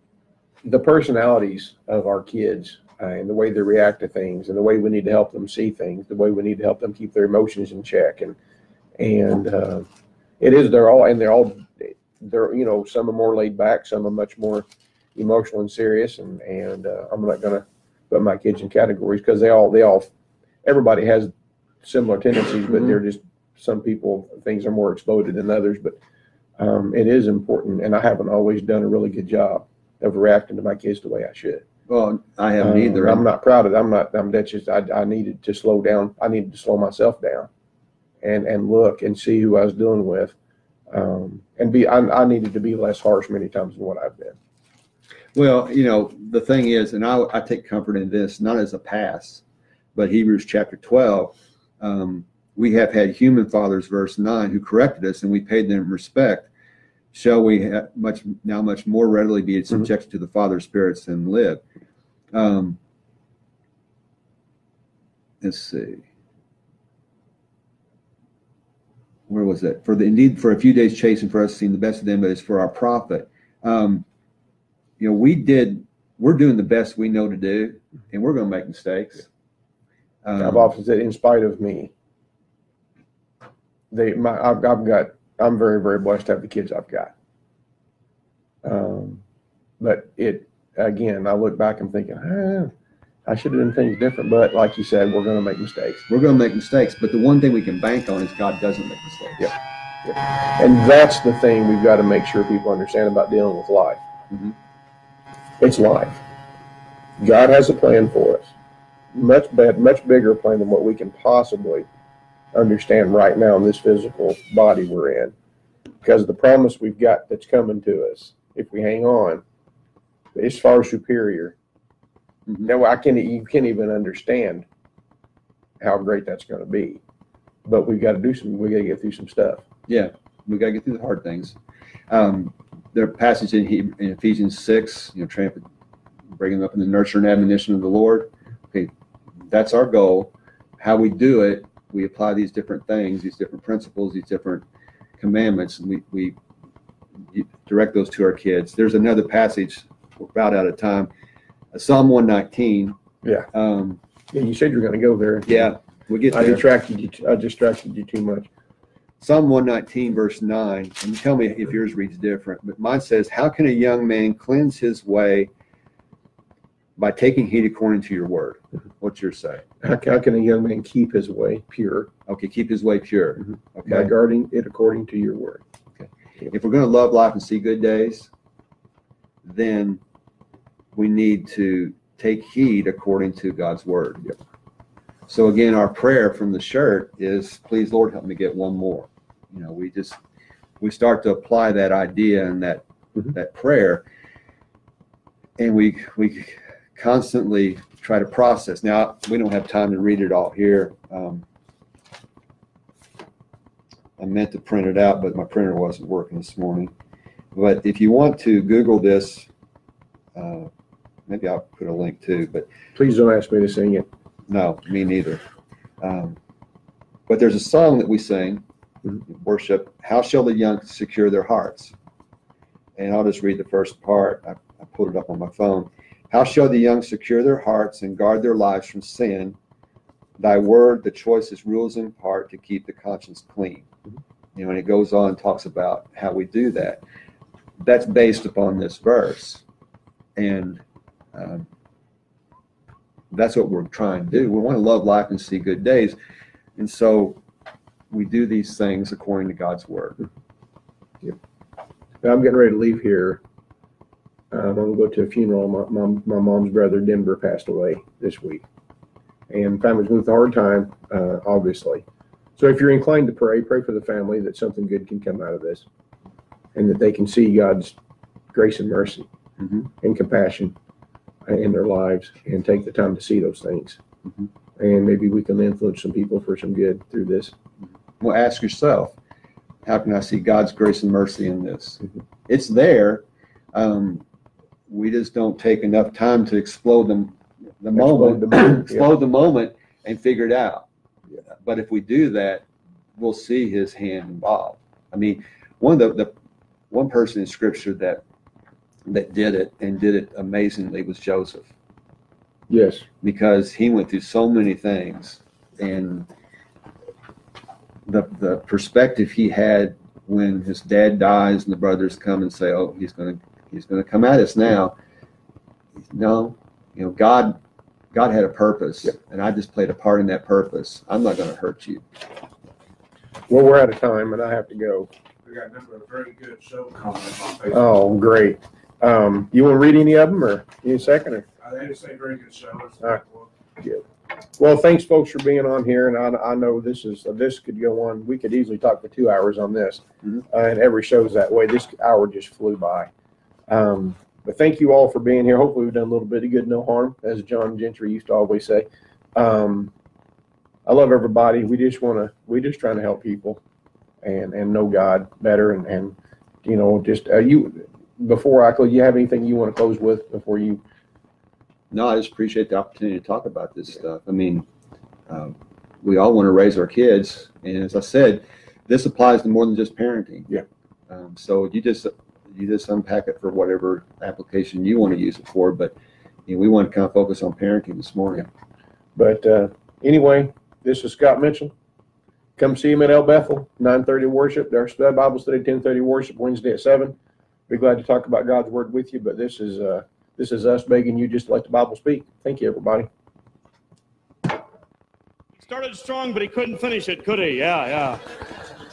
the personalities of our kids uh, and the way they react to things and the way we need to help them see things, the way we need to help them keep their emotions in check. And, and uh, it is, they're all, and they're all, they're, you know, some are more laid back, some are much more emotional and serious. And, and uh, I'm not going to put my kids in categories because they all, they all, everybody has similar tendencies, but Mhm. they're just, some people, things are more exploded than others. But um, it is important. And I haven't always done a really good job of reacting to my kids the way I should. Well, I haven't Um, either. I'm not proud of it. I'm not, I'm, that's just, I, I needed to slow down. I needed to slow myself down and, and look and see who I was dealing with. Um, and be, I, I needed to be less harsh many times than what I've been. Well, you know, the thing is, and I, I take comfort in this, not as a pass, but Hebrews chapter twelve, um, we have had human fathers, verse nine, who corrected us, and we paid them respect. Shall we have much now much more readily be subjected to the Father's spirits and live? Um, let's see. Where was it? For the indeed for a few days chastened for us seem the best of them, but it's for our profit. Um, you know, we did. We're doing the best we know to do, and we're going to make mistakes. Um, I've often said, in spite of me, they, my, I've, I've got, I'm very, very blessed to have the kids I've got. Um, but it, again, I look back and thinking, ah, I should have done things different. But like you said, we're going to make mistakes. We're going to make mistakes, but the one thing we can bank on is God doesn't make mistakes. Yeah. Yeah. And that's the thing we've got to make sure people understand about dealing with life. Mm-hmm. It's life. God has a plan for us. Much bad, much bigger plan than what we can possibly understand right now in this physical body we're in. Because the promise we've got that's coming to us, if we hang on, is far superior. Mm-hmm. Now I can't, you can't even understand how great that's going to be. But we've got to do some. We got to get through some stuff. Yeah, we got to get through the hard things. Um, there are passages in, he, in Ephesians six, you know, tramp, bringing up in the nurture and admonition of the Lord. Okay, that's our goal. How we do it, we apply these different things, these different principles, these different commandments, and we, we direct those to our kids. There's another passage, we're about out of time, Psalm one nineteen. Yeah. Um, Yeah, you said you're going to go there. yeah, we get I there. distracted you. I distracted you too much. Psalm one nineteen, verse nine, and tell me if yours reads different, but mine says, how can a young man cleanse his way by taking heed according to your word? What's yours say? How can, how can a young man keep his way pure? Okay, keep his way pure. Mhm. By Okay. guarding it according to your word. If we're going to love life and see good days, then we need to take heed according to God's word. Yep. So again, our prayer from the shirt is, please, Lord, help me get one more. You know, we just, we start to apply that idea and that, Mhm. that prayer, and we, we constantly try to process. Now, we don't have time to read it all here. Um, I meant to print it out, but my printer wasn't working this morning. But if you want to Google this, uh, maybe I'll put a link too, but Please don't ask me to sing it. no, me neither. Um, but there's a song that we sing, Mhm. worship, How Shall the Young Secure Their Hearts? And I'll just read the first part. I, I pulled it up on my phone. How shall the young secure their hearts and guard their lives from sin? Thy word, the choicest rules in part to keep the conscience clean. You know, and it goes on and talks about how we do that. That's based upon this verse. And um, that's what we're trying to do. We want to love life and see good days. And so we do these things according to God's word. Now, I'm getting ready to leave here. Um, I'm going to go to a funeral. My, my, my mom's brother, Denver, passed away this week. And family's moved a hard time, uh, obviously. So if you're inclined to pray, pray for the family that something good can come out of this and that they can see God's grace and mercy Mm-hmm. and compassion in their lives and take the time to see those things. Mm-hmm. And maybe we can influence some people for some good through this. Well, ask yourself, how can I see God's grace and mercy in this? Mhm. It's there. Um, we just don't take enough time to explode them, the moment, the moment, explode the moment and figure it out. Yeah. But if we do that, we'll see his hand involved. I mean, one of the, the one person in scripture that that did it and did it amazingly was Joseph, Yes. because he went through so many things, and the the perspective he had when his dad dies and the brothers come and say, "Oh, he's going to he's going to come at us now." No, you know, God God had a purpose, Yep. and I just played a part in that purpose. I'm not going to hurt you. Well, we're out of time, and I have to go. We got a number of very good show comments on Facebook. Oh, great. Um, you want to read any of them, or any second? Or? I had to say very good show. It's All right. Well, thanks, folks, for being on here, and I, I know this is this could go on. We could easily talk for two hours on this, Mhm. uh, and every show's that way. This hour just flew by. Um, but thank you all for being here. Hopefully, we've done a little bit of good, no harm, as John Gentry used to always say. Um, I love everybody. We just want to. We just trying to help people, and and know God better, and and you know, just uh, you. Before I close, you have anything you want to close with before you? No, I just appreciate the opportunity to talk about this stuff. I mean, um, we all want to raise our kids, and as I said, this applies to more than just parenting. Yeah. Um, so you just you just unpack it for whatever application you want to use it for. But you know, we want to kind of focus on parenting this morning. But uh, anyway, this is Scott Mitchell. Come see him at El Bethel, nine thirty worship. There's Bible study, ten thirty worship, Wednesday at seven. Be glad to talk about God's word with you, but this is uh, this is us begging you just to let the Bible speak. Thank you, everybody. He started strong, but he couldn't finish it, could he? Yeah, yeah.